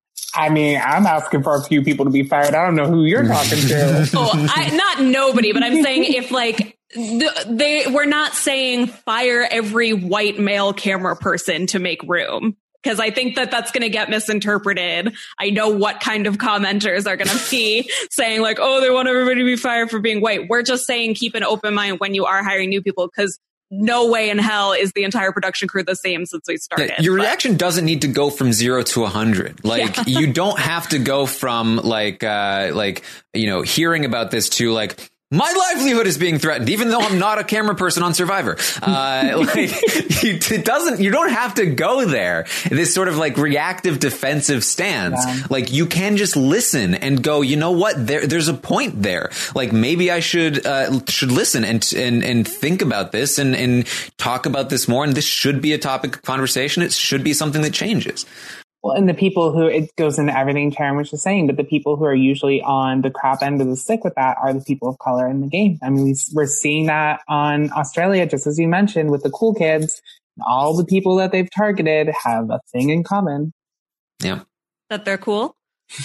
I mean, I'm asking for a few people to be fired. I don't know who you're talking to. oh, I, not nobody, but I'm saying if like the, they we're not saying fire every white male camera person to make room, because I think that that's going to get misinterpreted. I know what kind of commenters are going to be saying like, oh, they want everybody to be fired for being white. We're just saying keep an open mind when you are hiring new people, because no way in hell is the entire production crew the same since we started. Yeah, your but. reaction doesn't need to go from zero to a hundred. Like yeah. you don't have to go from like, uh, like, you know, hearing about this to like, my livelihood is being threatened, even though I'm not a camera person on Survivor. Uh, like, you, it doesn't, you don't have to go there. This sort of like reactive defensive stance. Yeah. Like you can just listen and go, you know what? There, there's a point there. Like maybe I should, uh, should listen and, and, and think about this and, and talk about this more. And this should be a topic of conversation. It should be something that changes. Well, and the people who, it goes into everything Taryn was just saying, but the people who are usually on the crap end of the stick with that are the people of color in the game. I mean, we, we're seeing that on Australia, just as you mentioned, with the cool kids. All the people that they've targeted have a thing in common. Yeah. That they're cool?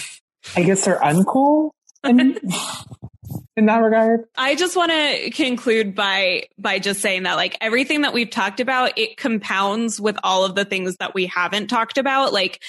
I guess they're uncool in, in that regard. I just want to conclude by by just saying that like everything that we've talked about, it compounds with all of the things that we haven't talked about, like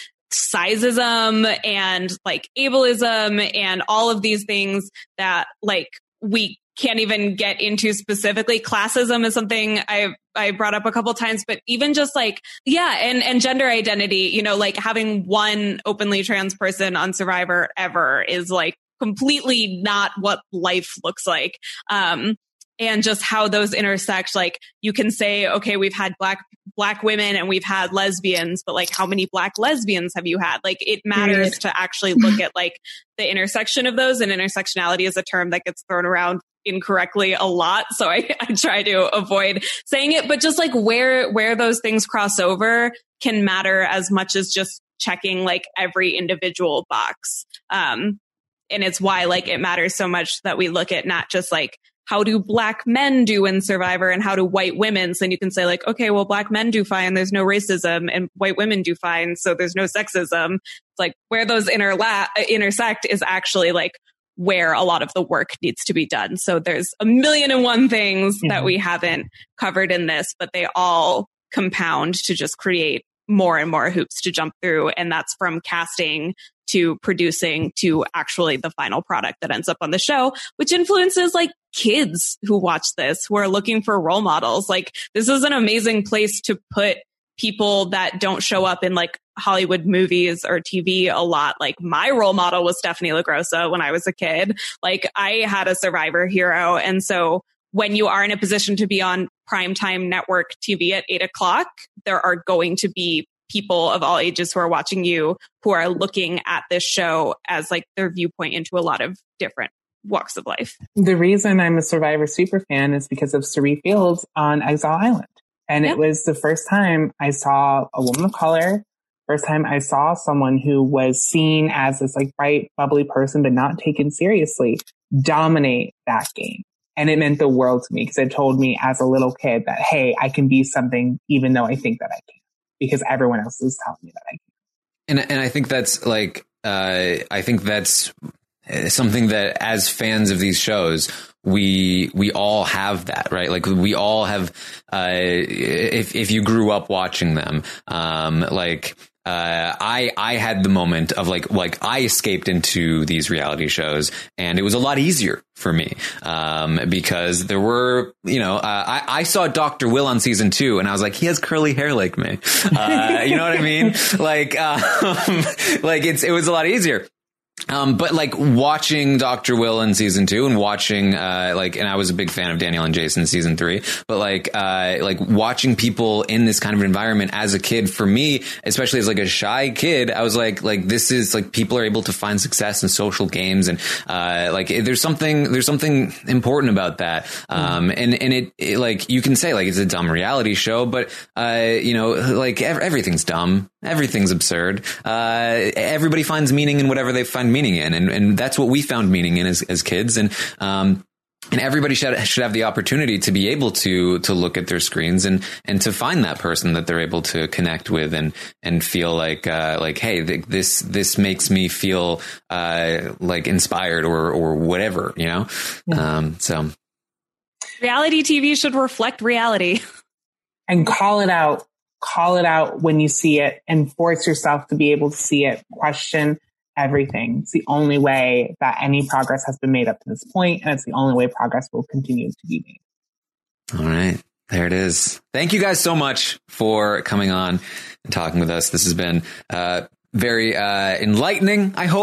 sizeism and like ableism and all of these things that like we can't even get into specifically. Classism is something I I brought up a couple times, but even just like, yeah, and, and gender identity, you know, like having one openly trans person on Survivor ever is like completely not what life looks like. Um, and just how those intersect, like you can say, okay, we've had black, black women and we've had lesbians, but like how many black lesbians have you had? Like it matters to actually look at like the intersection of those, and intersectionality is a term that gets thrown around incorrectly a lot. So I, I try to avoid saying it, but just like where, where those things cross over can matter as much as just checking like every individual box. Um, and it's why like it matters so much that we look at not just like, how do black men do in Survivor and how do white women? So then you can say like, okay, well, black men do fine. There's no racism, and white women do fine. So there's no sexism. It's like where those interla- intersect is actually like where a lot of the work needs to be done. So there's a million and one things mm-hmm. that we haven't covered in this, but they all compound to just create more and more hoops to jump through. And that's from casting to producing to actually the final product that ends up on the show, which influences like kids who watch this, who are looking for role models. Like this is an amazing place to put people that don't show up in like Hollywood movies or T V a lot. Like my role model was Stephanie LaGrossa when I was a kid. Like I had a Survivor hero. And so when you are in a position to be on primetime network T V at eight o'clock, there are going to be people of all ages who are watching you, who are looking at this show as like their viewpoint into a lot of different walks of life. The reason I'm a Survivor super fan is because of Cirie Fields on Exile Island. And yep. It was the first time I saw a woman of color, first time I saw someone who was seen as this like bright, bubbly person, but not taken seriously, dominate that game. And it meant the world to me because it told me as a little kid that, hey, I can be something even though I think that I can't, because everyone else is telling me that I can't. And, and I think that's like, uh, I think that's something that as fans of these shows, we, we all have that, right? Like we all have, uh, if, if you grew up watching them, um, like, Uh, I, I had the moment of like, like I escaped into these reality shows and it was a lot easier for me. Um, because there were, you know, uh, I, I saw Doctor Will on season two and I was like, he has curly hair like me. Uh, you know what I mean? Like, um, like it's, it was a lot easier. Um, but like watching Doctor Will in season two and watching, uh, like, and I was a big fan of Danielle and Jason in season three, but like, uh, like watching people in this kind of environment as a kid, for me, especially as like a shy kid, I was like, like, this is like people are able to find success in social games. And, uh, like there's something, there's something important about that. Um, and, and it, it like, you can say like, it's a dumb reality show, but, uh, you know, like ev- everything's dumb. Everything's absurd. Uh, everybody finds meaning in whatever they find meaning in. And, and that's what we found meaning in as, as kids. And, um, and everybody should, should have the opportunity to be able to, to look at their screens and, and to find that person that they're able to connect with and, and feel like, uh, like, hey, th- this, this makes me feel, uh, like inspired or, or whatever, you know? Yeah. Um, so. Reality T V should reflect reality. And call it out. Call it out when you see it and force yourself to be able to see it. Question everything. It's the only way that any progress has been made up to this point, and it's the only way progress will continue to be made. All right. There it is. Thank you guys so much for coming on and talking with us. This has been uh, very uh, enlightening, I hope.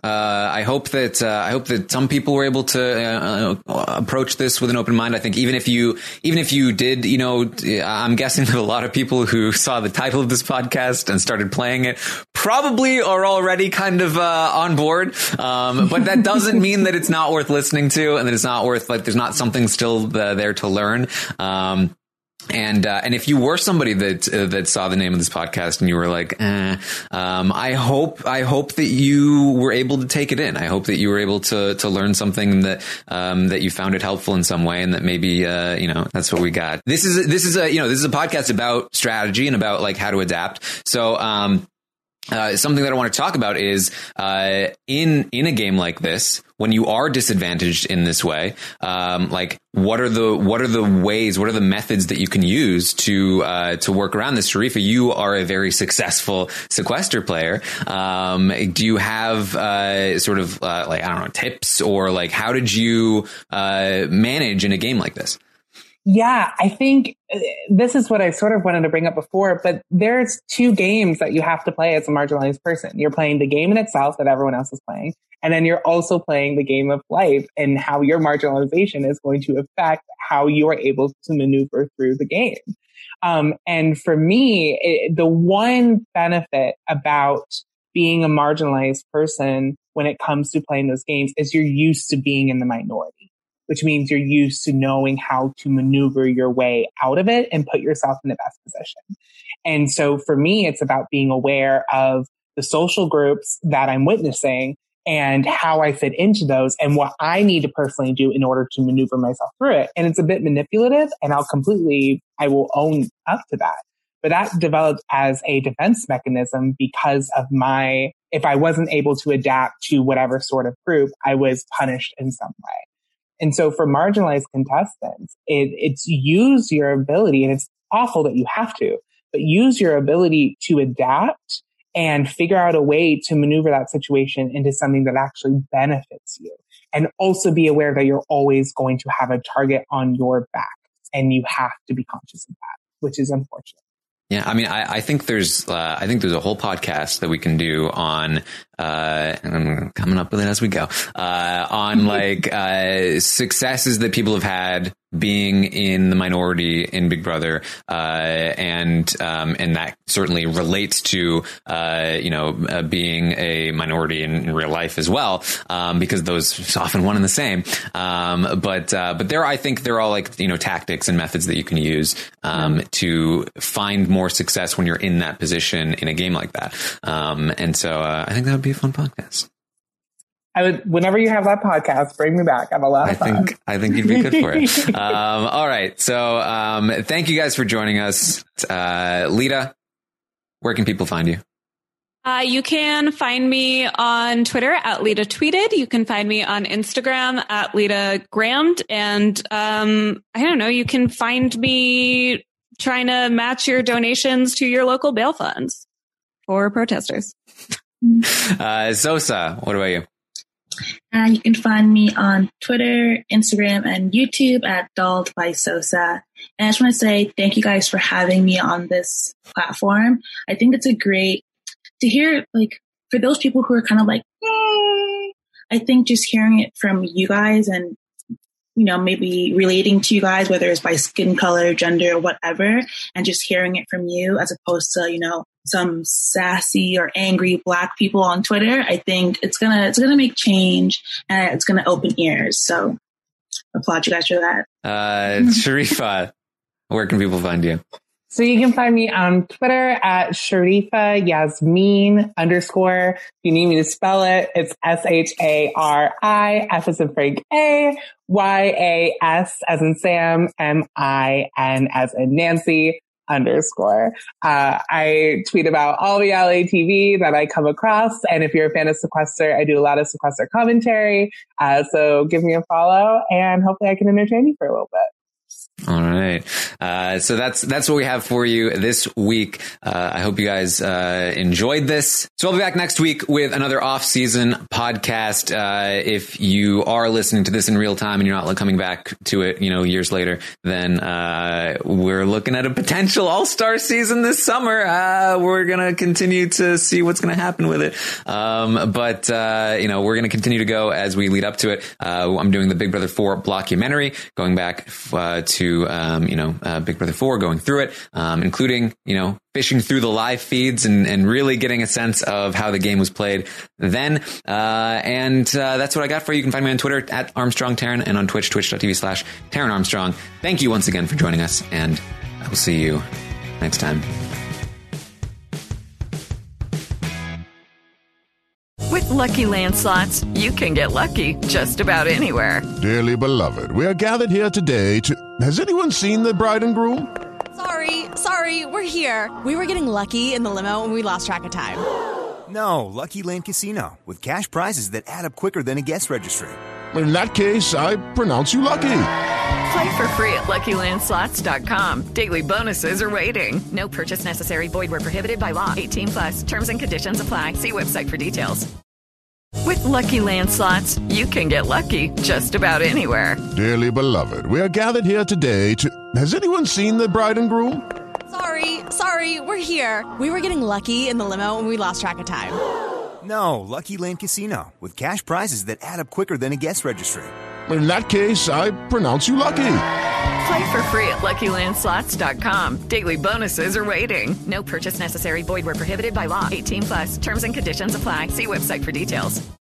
Uh, I hope that uh, I hope that some people were able to uh, uh, approach this with an open mind. I think even if you even if you did, you know, I'm guessing that a lot of people who saw the title of this podcast and started playing it probably are already kind of uh, on board. Um, but that doesn't mean that it's not worth listening to, and that it's not worth, like, there's not something still uh, there to learn. Um, And, uh, and if you were somebody that, uh, that saw the name of this podcast and you were like, eh, um, I hope, I hope that you were able to take it in. I hope that you were able to, to learn something that, um, that you found it helpful in some way, and that maybe, uh, you know, that's what we got. This is, this is a, you know, this is a podcast about strategy and about, like, how to adapt. So, um, Uh, something that I want to talk about is, uh, in, in a game like this, when you are disadvantaged in this way, um, like, what are the, what are the ways, what are the methods that you can use to, uh, to work around this? Sharifa, you are a very successful sequester player. Um, do you have, uh, sort of, uh, like, I don't know, tips, or, like, how did you, uh, manage in a game like this? Yeah, I think this is what I sort of wanted to bring up before, but there's two games that you have to play as a marginalized person. You're playing the game in itself that everyone else is playing, and then you're also playing the game of life and how your marginalization is going to affect how you are able to maneuver through the game. Um, and for me, it, the one benefit about being a marginalized person when it comes to playing those games is you're used to being in the minority, which means you're used to knowing how to maneuver your way out of it and put yourself in the best position. And so for me, it's about being aware of the social groups that I'm witnessing and how I fit into those and what I need to personally do in order to maneuver myself through it. And it's a bit manipulative, and I'll completely, I will own up to that. But that developed as a defense mechanism because of my, if I wasn't able to adapt to whatever sort of group, I was punished in some way. And so for marginalized contestants, it, it's use your ability, and it's awful that you have to, but use your ability to adapt and figure out a way to maneuver that situation into something that actually benefits you. And also be aware that you're always going to have a target on your back, and you have to be conscious of that, which is unfortunate. Yeah, I mean, I, I think there's, uh, I think there's a whole podcast that we can do on, uh, and I'm coming up with it as we go, uh, on like, uh, successes that people have had being in the minority in Big Brother, uh, and, um, and that certainly relates to, uh, you know, uh, being a minority in, in real life as well, um, because those are often one and the same. Um, but, uh, but there, I think they're all like, you know, tactics and methods that you can use, um, to find more success when you're in that position in a game like that. Um, and so, uh, I think that would be a fun podcast. I would, whenever you have that podcast, bring me back. I have a lot of I fun. think, I think you'd be good for it. um, all right. So, um, thank you guys for joining us. Uh, Lita, where can people find you? Uh, you can find me on Twitter at Lita Tweeted. You can find me on Instagram at Lita Grammed. And, um, I don't know, you can find me trying to match your donations to your local bail funds for protesters. Uh, Zosa, what about you? Uh, you can find me on Twitter, Instagram, and YouTube at Dulled by Sosa. And I just want to say thank you guys for having me on this platform. I think it's a great to hear, like, for those people who are kind of like, eh, I think just hearing it from you guys and, you know, maybe relating to you guys, whether it's by skin color, gender, or whatever, and just hearing it from you as opposed to, you know, some sassy or angry Black people on Twitter, I think it's gonna it's gonna make change, and it's gonna open ears. So, applaud you guys for that. Uh, Sharifa, where can people find you? So you can find me on Twitter at Sharifa Yasmin underscore. If you need me to spell it, it's S H A R I, F as in Frank A, Y A S as in Sam, M I N as in Nancy, underscore. Uh, I tweet about all reality T V that I come across. And if you're a fan of Sequester, I do a lot of Sequester commentary. Uh, so give me a follow, and hopefully I can entertain you for a little bit. All right. Uh, so that's, that's what we have for you this week. Uh, I hope you guys, uh, enjoyed this. So I'll be back next week with another off-season podcast. Uh, if you are listening to this in real time and you're not coming back to it, you know, years later, then, uh, we're looking at a potential all-star season this summer. Uh, we're going to continue to see what's going to happen with it. Um, but, uh, you know, we're going to continue to go as we lead up to it. Uh, I'm doing the Big Brother four blockumentary, going back, uh, to Um, you know, uh, Big Brother four, going through it, um, including, you know, fishing through the live feeds and, and really getting a sense of how the game was played then. Uh, and uh, that's what I got for you. You can find me on Twitter at Armstrong Taran and on Twitch, twitch.tv slash Taran Armstrong. Thank you once again for joining us, and I will see you next time. With Lucky Land Slots, you can get lucky just about anywhere. Dearly beloved, we are gathered here today to... Has anyone seen the bride and groom? Sorry, sorry, we're here. We were getting lucky in the limo and we lost track of time. No, Lucky Land Casino, with cash prizes that add up quicker than a guest registry. In that case, I pronounce you lucky. Play for free at Lucky Land Slots dot com. Daily bonuses are waiting. No purchase necessary. Void where prohibited by law. eighteen plus. Terms and conditions apply. See website for details. With Lucky Land Slots, you can get lucky just about anywhere. Dearly beloved, we are gathered here today to... Has anyone seen the bride and groom? Sorry, sorry, we're here. We were getting lucky in the limo and we lost track of time. No, Lucky Land Casino, with cash prizes that add up quicker than a guest registry. In that case, I pronounce you lucky. Play for free at Lucky Land Slots dot com. Daily bonuses are waiting. No purchase necessary. Void where prohibited by law. eighteen plus. Terms and conditions apply. See website for details.